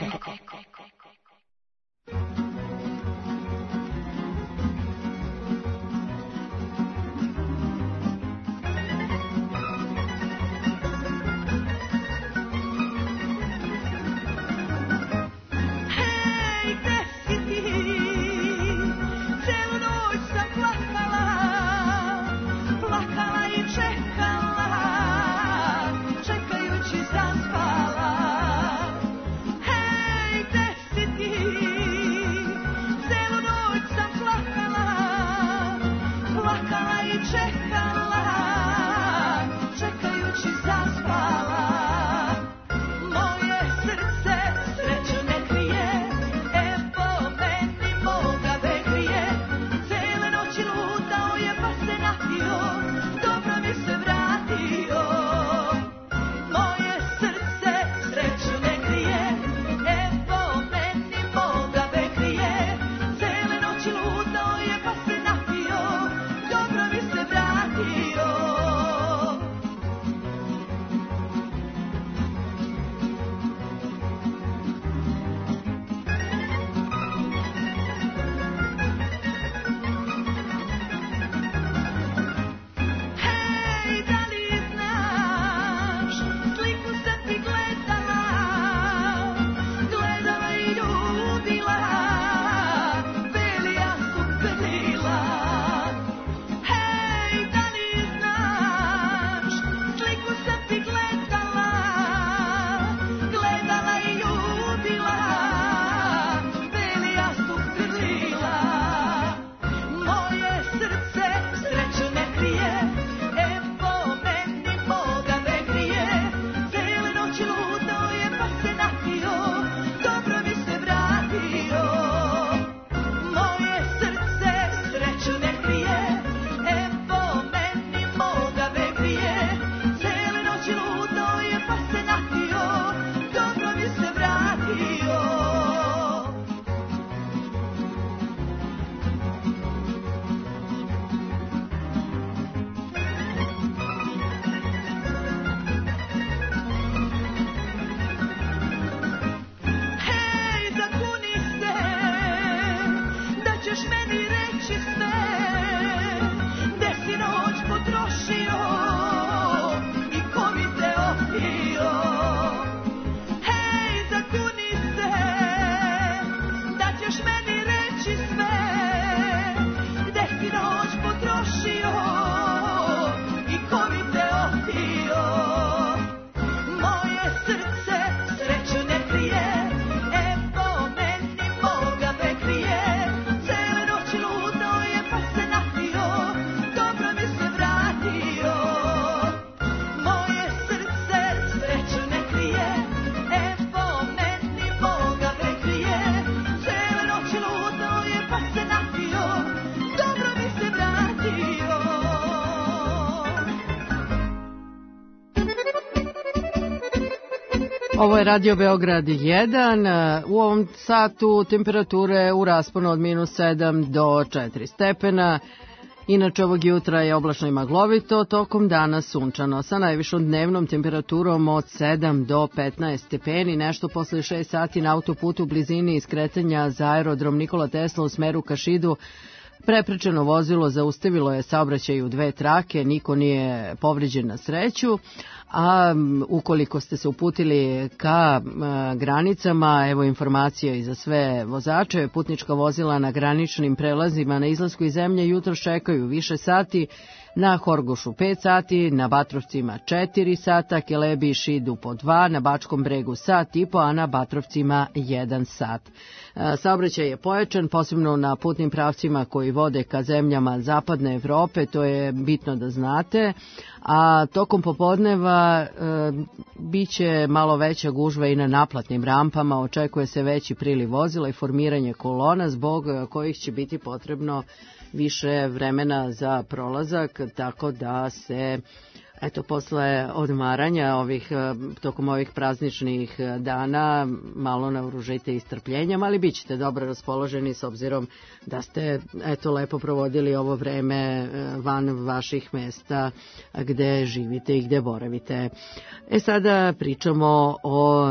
Čekajući zaspala. Hej, Ovo je Radio Beograd 1. U ovom satu temperature u rasponu od -7 do 4 stepena. Inače, ovog jutra je oblačno i maglovito, tokom dana sunčano, sa najvišom dnevnom temperaturom od 7 do 15 stepeni. Nešto posle 6 sati na autoputu u blizini iskretanja za aerodrom Nikola Tesla u smeru ka Šidu preprečeno vozilo zaustavilo je saobraćaj u 2 trake, niko nije povređen na sreću. A ukoliko ste se uputili ka granicama, evo informacija i za sve vozače, putnička vozila na graničnim prelazima na izlasku iz zemlje jutro čekaju više sati, na Horgošu 5 sati, na Batrovcima 4 sata, Kelebi i Šidu po 2, na Bačkom bregu sat i po, a na Batrovcima 1 sat. Saobraćaj je pojačan, posebno na putnim pravcima koji vode ka zemljama zapadne Evrope, to je bitno da znate, a tokom popodneva biće malo veća gužva i na naplatnim rampama, očekuje se veći priliv vozila i formiranje kolona zbog kojih će biti potrebno više vremena za prolazak, tako da se posle odmaranja tokom ovih prazničnih dana malo naoružite i strpljenjem, ali bit ćete dobro raspoloženi s obzirom da ste lepo provodili ovo vreme van vaših mesta gde živite i gde boravite. Sada pričamo o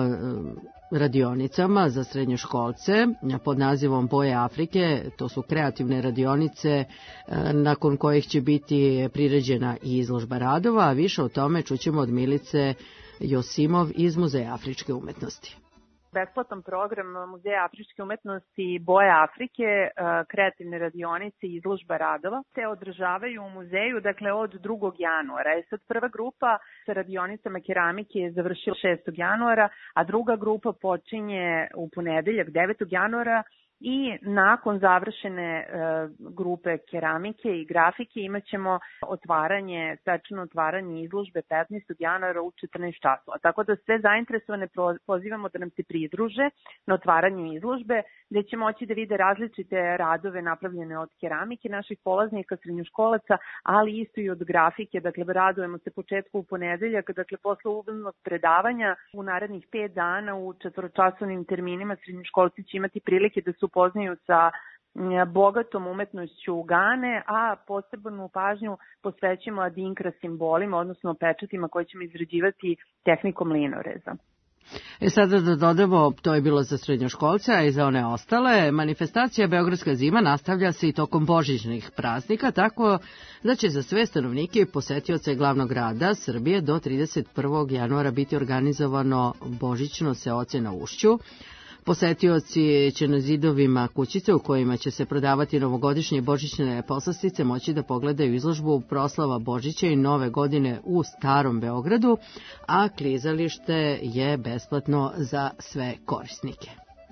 radionicama za srednjoškolce pod nazivom Boje Afrike. To su kreativne radionice nakon kojih će biti priređena i izložba radova, a više o tome čućemo od Milice Josimov iz Muzeja afričke umetnosti. Besplatan program Muzeja afričke umetnosti Boje Afrike, kreativne radionice i izložba radova se održavaju u muzeju, dakle od 2. januara. Sad prva grupa sa radionicama keramike je završila 6. januara, a druga grupa počinje u ponedeljak 9. januara i nakon završene grupe keramike i grafike imat ćemo svečano otvaranje izložbe 15. januara u 14 časova. Tako da sve zainteresovane pozivamo da nam se pridruže na otvaranju izložbe, gde će moći da vide različite radove napravljene od keramike naših polaznika, srednjoškolaca, ali isto i od grafike. Dakle, radujemo se početku u ponedeljak, dakle posle uvodnog predavanja u narednih 5 dana u 4-časovnim terminima srednjoškolci će imati prilike da se upoznaju sa bogatom umetnošću Gane, a posebnu pažnju posvećujemo adinkra simbolima, odnosno pečatima koje ćemo izrađivati tehnikom linoreza. Sada da dodamo, to je bilo za srednjoškolce, a i za one ostale. Manifestacija Beogradska zima nastavlja se i tokom božićnih praznika, tako da će za sve stanovnike i posetioce glavnog grada Srbije do 31. januara biti organizovano božićno seoce na Ušću. Posetioci će na zidovima kućice u kojima će se prodavati novogodišnje božićne poslastice moći da pogledaju izložbu proslava Božića i Nove godine u Starom Beogradu, a klizalište je besplatno za sve korisnike.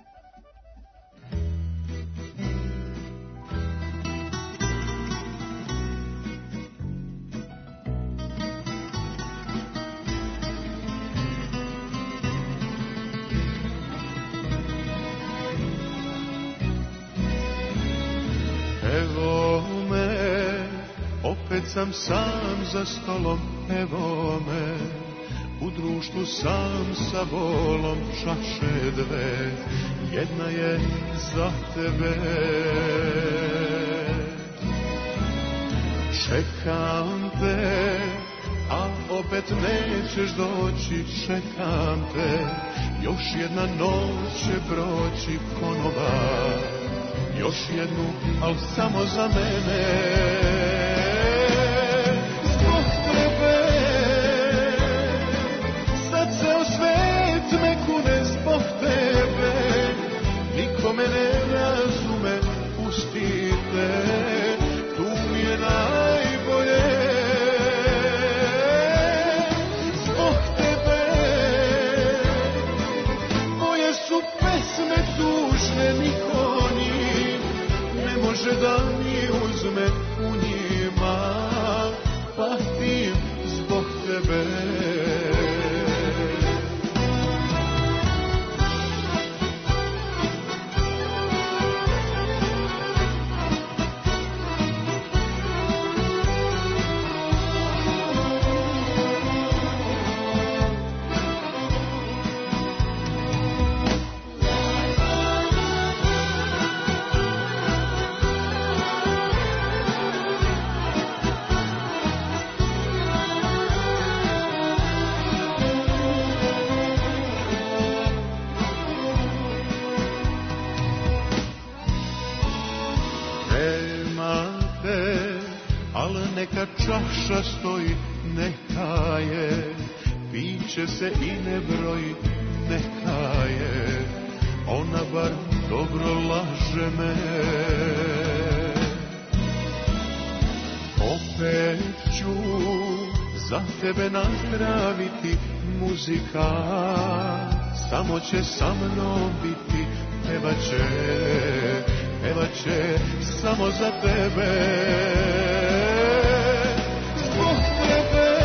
Evo me, opet sam sam za stolom, evo me, u društvu sam sa volom, čaše dve, jedna je za tebe. Čekam te, a opet nećeš doći, čekam te, još jedna noć će proći konova. Još jednu, al samo za mene. Zbog tebe sad ceo svet me kune, zbog tebe niko me ne razume, pustite, tu mi je najbolje. Zbog tebe moje su pesme tužne, niko može da mi uzme u njima neka čaša stoji, neka je, piće se i ne broji, neka je, ona bar dobro laže me. Opet ću za tebe napraviti muzika, samo će sa mnom biti, pevaće samo za tebe. Zbog tebe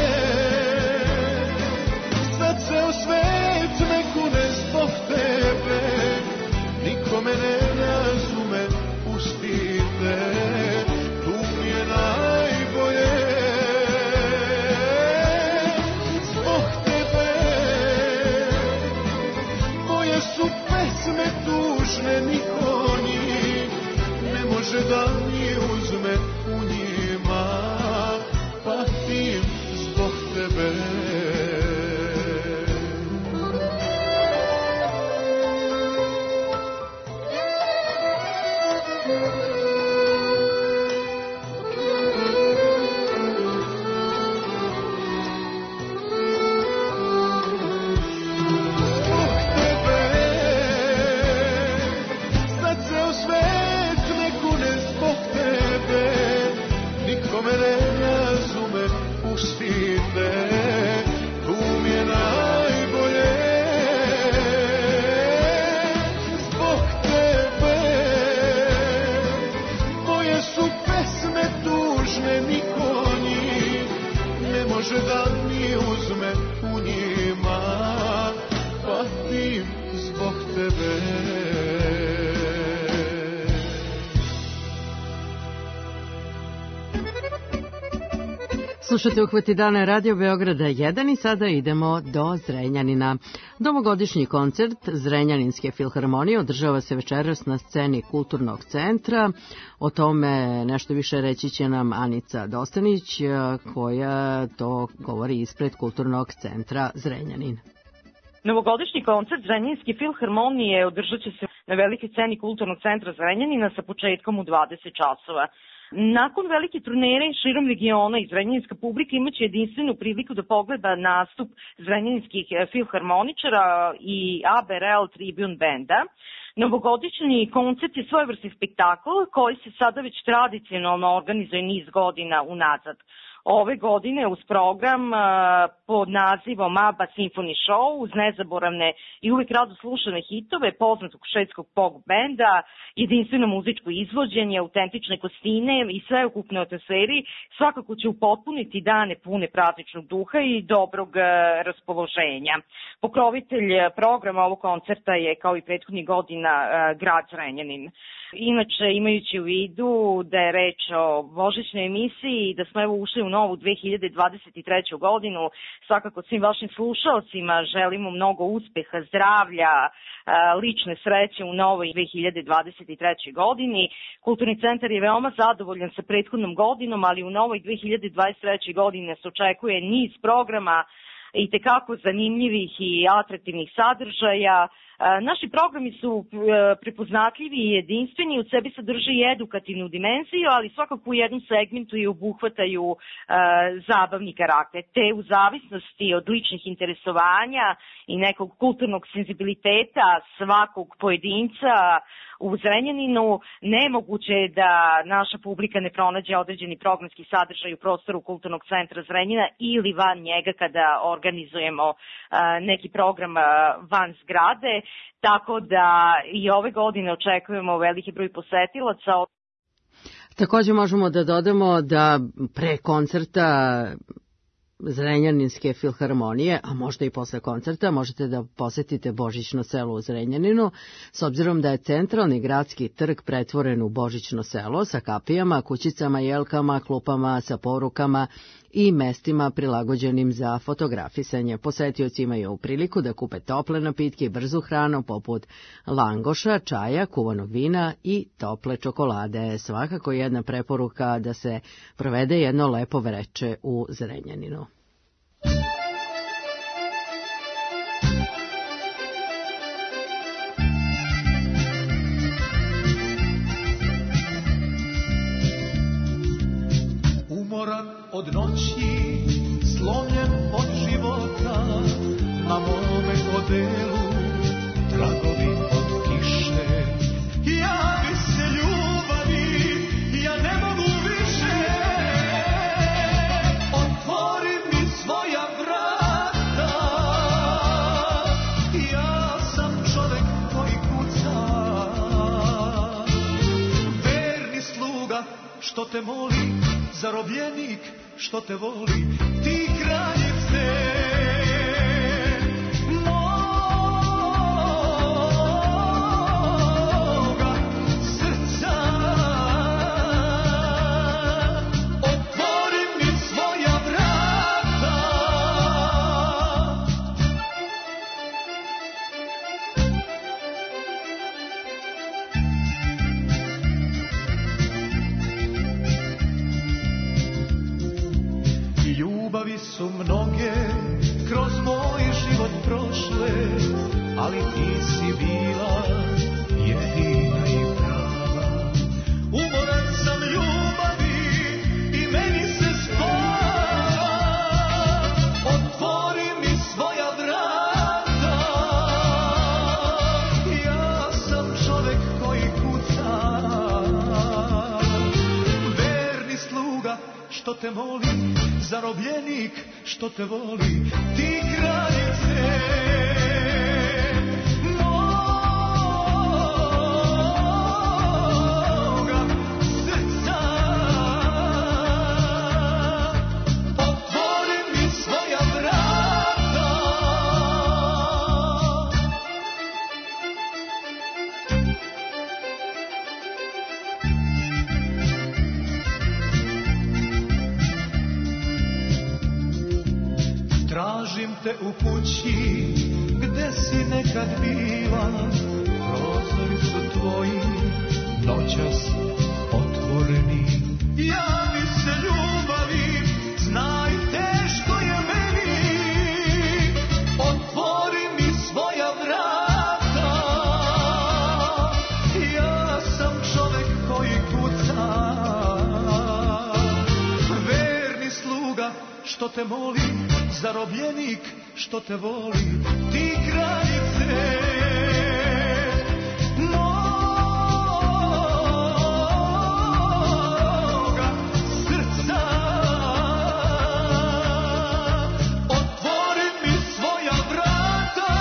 sad ceo svet me kune, zbog tebe niko me ne razume, pustite, tu mi je najbolje. Zbog tebe moje su pesme tužne, niko njih ne može da mi uzme, u njima patim zbog tebe. Slušate Uhvati dana Radio Beograda 1 i sada idemo do Zrenjanina. Novogodišnji koncert Zrenjaninske filharmonije održava se večeras na sceni Kulturnog centra. O tome nešto više reći će nam Anica Dostanić, koja to govori ispred Kulturnog centra Zrenjanin. Novogodišnji koncert Zrenjaninske filharmonije održat će se na velikoj sceni Kulturnog centra Zrenjanina sa početkom u 20 časova. Nakon velike turnere širom regiona i zrenjaninska publika imaće jedinstvenu priliku da pogleda nastup zrenjaninskih filharmoničara i ABRL Tribune Benda. Novogodišnji koncert je svojevrsni spektakl koji se sada već tradicionalno organizuje niz godina unazad. Ove godine uz program pod nazivom ABBA Symphony Show uz nezaboravne i uvek rado slušane hitove poznatog švedskog pop benda, jedinstveno muzičko izvođenje, autentične kostime i sveukupne atmosferi svakako će upotpuniti dane pune prazničnog duha i dobrog raspoloženja. Pokrovitelj programa ovog koncerta je kao i prethodnih godina grad Zrenjanin. Inače, imajući u vidu da je reč o božićnoj emisiji i da smo evo ušli u novu 2023. godinu, svakako svim vašim slušalcima želimo mnogo uspeha, zdravlja, lične sreće u novoj 2023. godini. Kulturni centar je veoma zadovoljan sa prethodnom godinom, ali u novoj 2023. godini se očekuje niz programa i tekako zanimljivih i atraktivnih sadržaja. Naši programi su prepoznatljivi i jedinstveni, u sebi sadrže i edukativnu dimenziju, ali svakako u jednom segmentu i obuhvataju zabavni karakter. Te u zavisnosti od ličnih interesovanja i nekog kulturnog senzibiliteta svakog pojedinca u Zrenjaninu, nemoguće je da naša publika ne pronađe određeni programski sadržaj u prostoru Kulturnog centra Zrenjanina ili van njega kada organizujemo neki program van zgrade, tako da i ove godine očekujemo veliki broj posetilaca. Takođe možemo da dodamo da pre koncerta Zrenjaninske filharmonije, a možda i posle koncerta, možete da posetite Božićno selo u Zrenjaninu, s obzirom da je centralni gradski trg pretvoren u Božićno selo sa kapijama, kućicama, jelkama, klupama sa porukama i mestima prilagođenim za fotografisanje. Posetioci imaju priliku da kupe tople napitke i brzu hranu poput langoša, čaja, kuvanog vina i tople čokolade. Svakako jedna preporuka da se provede jedno lepo veče u Zrenjaninu. Umoran modelu, tragovi od kiše. Javi se ljubavi, ja ne mogu više. Otvori mi svoja vrata, ja sam čovek koji kuca. Verni sluga što te moli, zarobljenik što te voli, ti kraljice. Su mnoge kroz moj život prošle, ali ti si bila jedina i prava. Umoran sam ljubavi i meni se spava. Otvori mi svoja vrata, ja sam čovek koji kuca. Verni sluga što te moli, zarobljenik što te voli, ti kraljice. Moga srca, otvori mi svoja vrata. Tražim te u kući gde si nekad bila, prozori su tvoji noćas otvoreni. Javi se ljubavi, znaj teško je meni, otvori mi svoja vrata, ja sam čovek koji kuca. Verni sluga što te moli, zarobljenik što te voli, ti kraljice. Moga srca, otvori mi svoja vrata.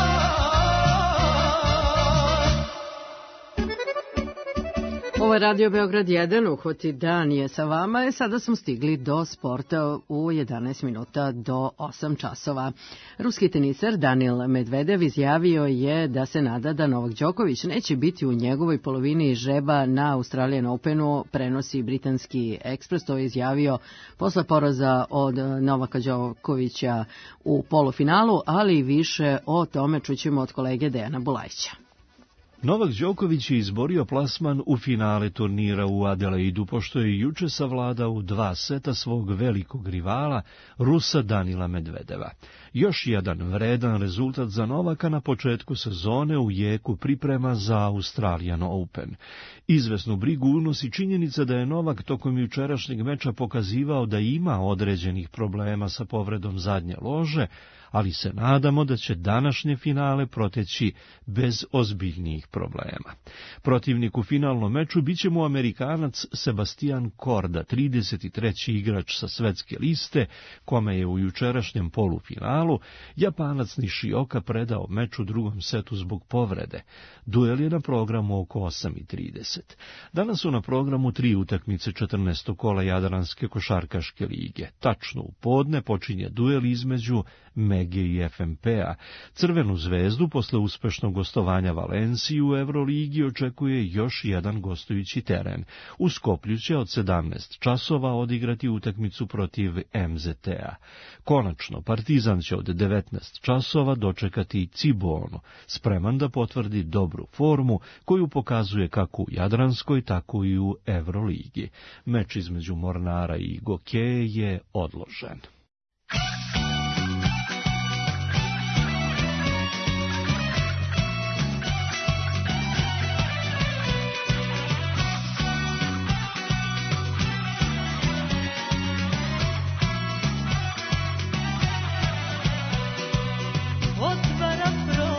Ovo je Radio Beograd 1, Uhvati dan je sa vama. Sada smo stigli do sporta u 11 minuta do 8 časova. Ruski teniser Danil Medvedev izjavio je da se nada da Novak Đoković neće biti u njegovoj polovini žreba na Australian Openu, prenosi britanski Ekspres. To je izjavio posle poraza od Novaka Đokovića u polufinalu, ali više o tome čućemo od kolege Dejana Bulajića. Novak Đoković je izborio plasman u finale turnira u Adelaidu, pošto je juče savladao u 2 seta svog velikog rivala, Rusa Danila Medvedeva. Još jedan vredan rezultat za Novaka na početku sezone u jeku priprema za Australian Open. Izvesnu brigu unosi činjenica da je Novak tokom jučerašnjeg meča pokazivao da ima određenih problema sa povredom zadnje lože, ali se nadamo da će današnje finale proteći bez ozbiljnijih problema. Protivnik u finalnom meču biće mu Amerikanac Sebastian Korda, 33. igrač sa svetske liste, kome je u jučerašnjem polufinalu Japanac Nishioka predao meč u drugom setu zbog povrede. Duel je na programu oko 8:30. Danas su na programu 3 utakmice 14. kola Jadranske košarkaške lige. Tačno u podne počinje duel između Mege i FMP-a. Crvenu zvezdu posle uspešnog gostovanja Valenciji u Evroligi očekuje još jedan gostujući teren. U Skoplju će od 17 časova odigrati utakmicu protiv MZT-a. Konačno, Partizan će od 19 časova dočekati Cibonu, spreman da potvrdi dobru formu koju pokazuje kako u Jadranskoj, tako i u Evroligi. Meč između Mornara i Gokeje je odložen. Otvaram prozor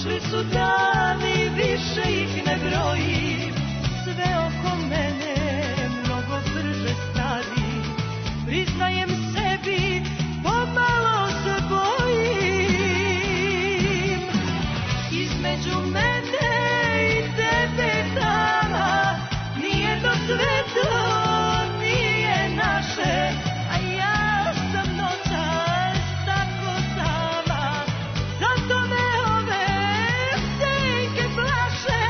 Prošli su dani, više ih ne brojim, sve oko mene mnogo brže stari. Priznajem sebi, pomalo se bojim. Između mene i tebe dana, nijedno sveto nije naše, a ja sam noćas tako sama. Zato me ove senke plaše.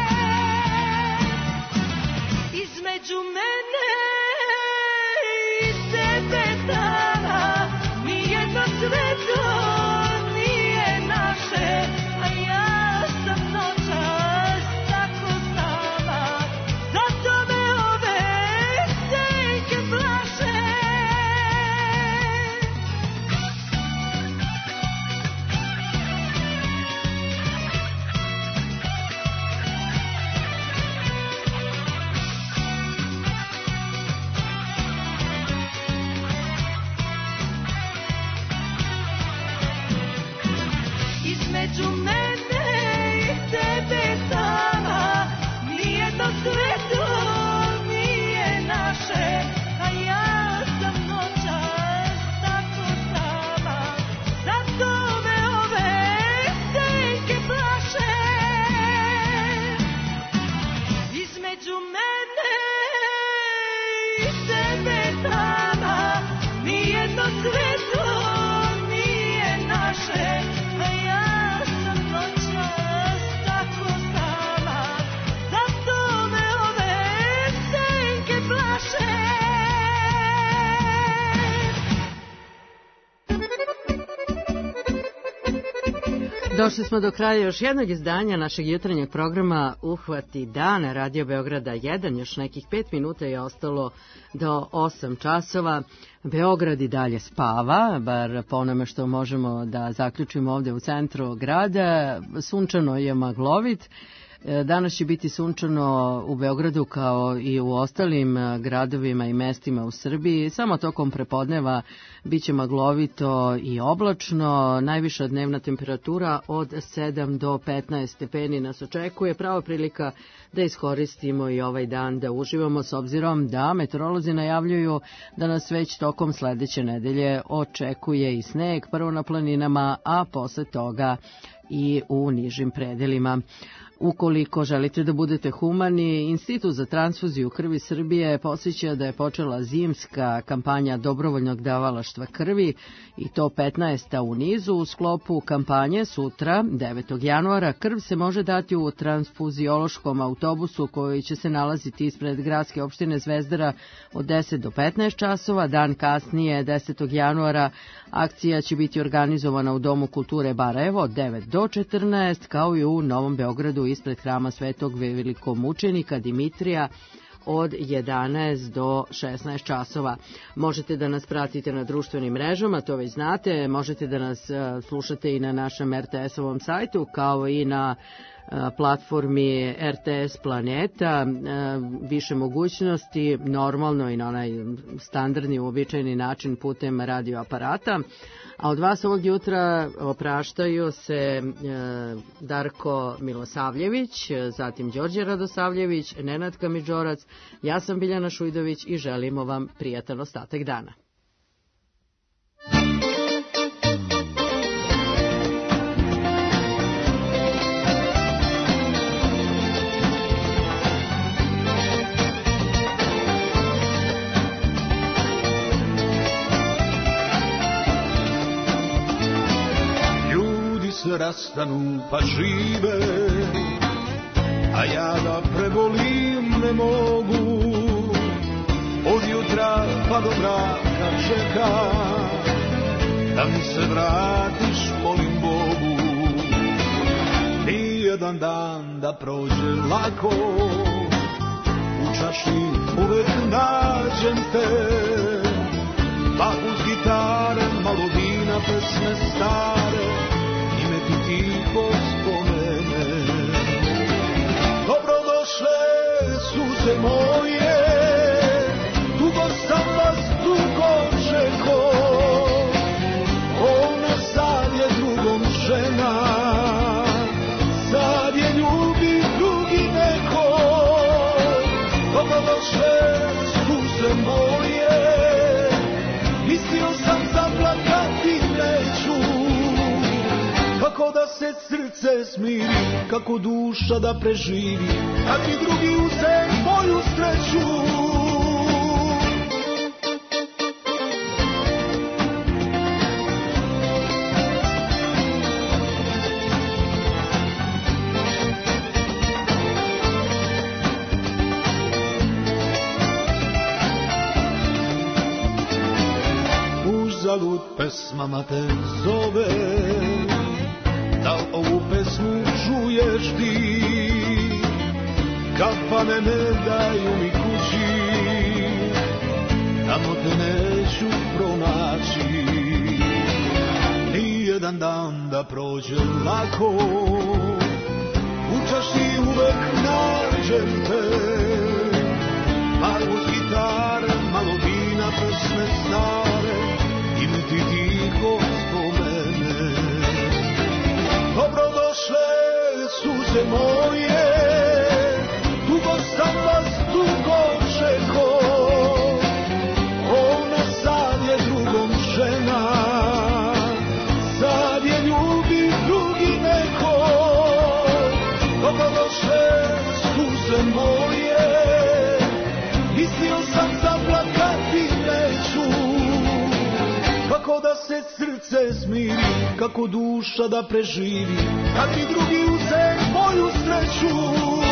Između mene i tebe dana, nijedno sveto nije naše, a ja sam noćas tako sama. Zato me ove senke plaše. Između mene i tebe dana, nijedno sveto nije naše, a ja sam noćas tako sama. Zato me ove senke plaše. Između mene i tebe dana, nijedno sveto nije naše, a ja sam noćas tako sama. Zato me ove senke plaše. Došli smo do kraja još jednog izdanja našeg jutarnjeg programa Uhvati dan Radio Beograda 1. Još nekih 5 minuta je ostalo do 8 časova. Beograd i dalje spava, bar po onome što možemo da zaključimo ovde u centru grada. Sunčano je, maglovit. Danas će biti sunčano u Beogradu kao i u ostalim gradovima i mestima u Srbiji. Samo tokom prepodneva biće maglovito i oblačno. Najviša dnevna temperatura od 7 do 15 stepeni nas očekuje. Prava prilika da iskoristimo i ovaj dan da uživamo, s obzirom da meteorolozi najavljuju da nas već tokom sledeće nedelje očekuje i sneg, prvo na planinama, a posle toga i u nižim predelima. Ukoliko želite da budete humani, Institut za transfuziju krvi Srbije podsjeća da je počela zimska kampanja dobrovoljnog davalaštva krvi i to 15. u nizu. U sklopu kampanje sutra, 9. januara, krv se može dati u transfuziološkom autobusu koji će se nalaziti ispred gradske opštine Zvezdara od 10 do 15 časova. Dan kasnije, 10. januara, akcija će biti organizovana u Domu kulture Barajevo od 9 do 14, kao i u Novom Beogradu ispred hrama Svetog velikomučenika Dimitrija od 11 do 16 časova. Možete da nas pratite na društvenim mrežama, to već znate, možete da nas slušate i na našem RTS-ovom sajtu, kao i na platformi RTS Planeta, više mogućnosti, normalno i na onaj standardni, uobičajeni način putem radioaparata. A od vas ovog jutra opraštaju se Darko Milosavljević, zatim Đorđe Radosavljević, Nenad Kamidžorac, ja sam Biljana Šujdović i želimo vam prijatan ostatak dana. Se rastanu pa žive, a ja da prebolim ne mogu. Od jutra pa do braka čekam da mi se vratiš, molim Bogu. Nijedan dan da prođe lako, u čaši uvek nađem te, pa uz gitare malo vina, pesme stare, tiho spomene. Dobrodošle suze moje, dugo sam vas dugo čekao, ona sad je drugom žena, srce smiri, kako duša da preživi, a ti drugi uze moju sreću. Uzalud pesmama te zove, da li ovu pesmu čuješ ti? Kafane ne daju mi kući, tamo te neću pronaći. Nijedan dan da prođe lako, u čaši uvek nađem te. Malo gitare, malo vina, pesme stare, i mi ti tiho spomene. Dobrodošle suze moje, dugo sam vas dugo čekao. Ona sad je drugom žena, sad je ljubi drugi neko. Dobrodošle suze moje, mislio sam zaplakati neću. Kako da se srce smiri, kako duša da preživi, a ti drugi uze moju sreću.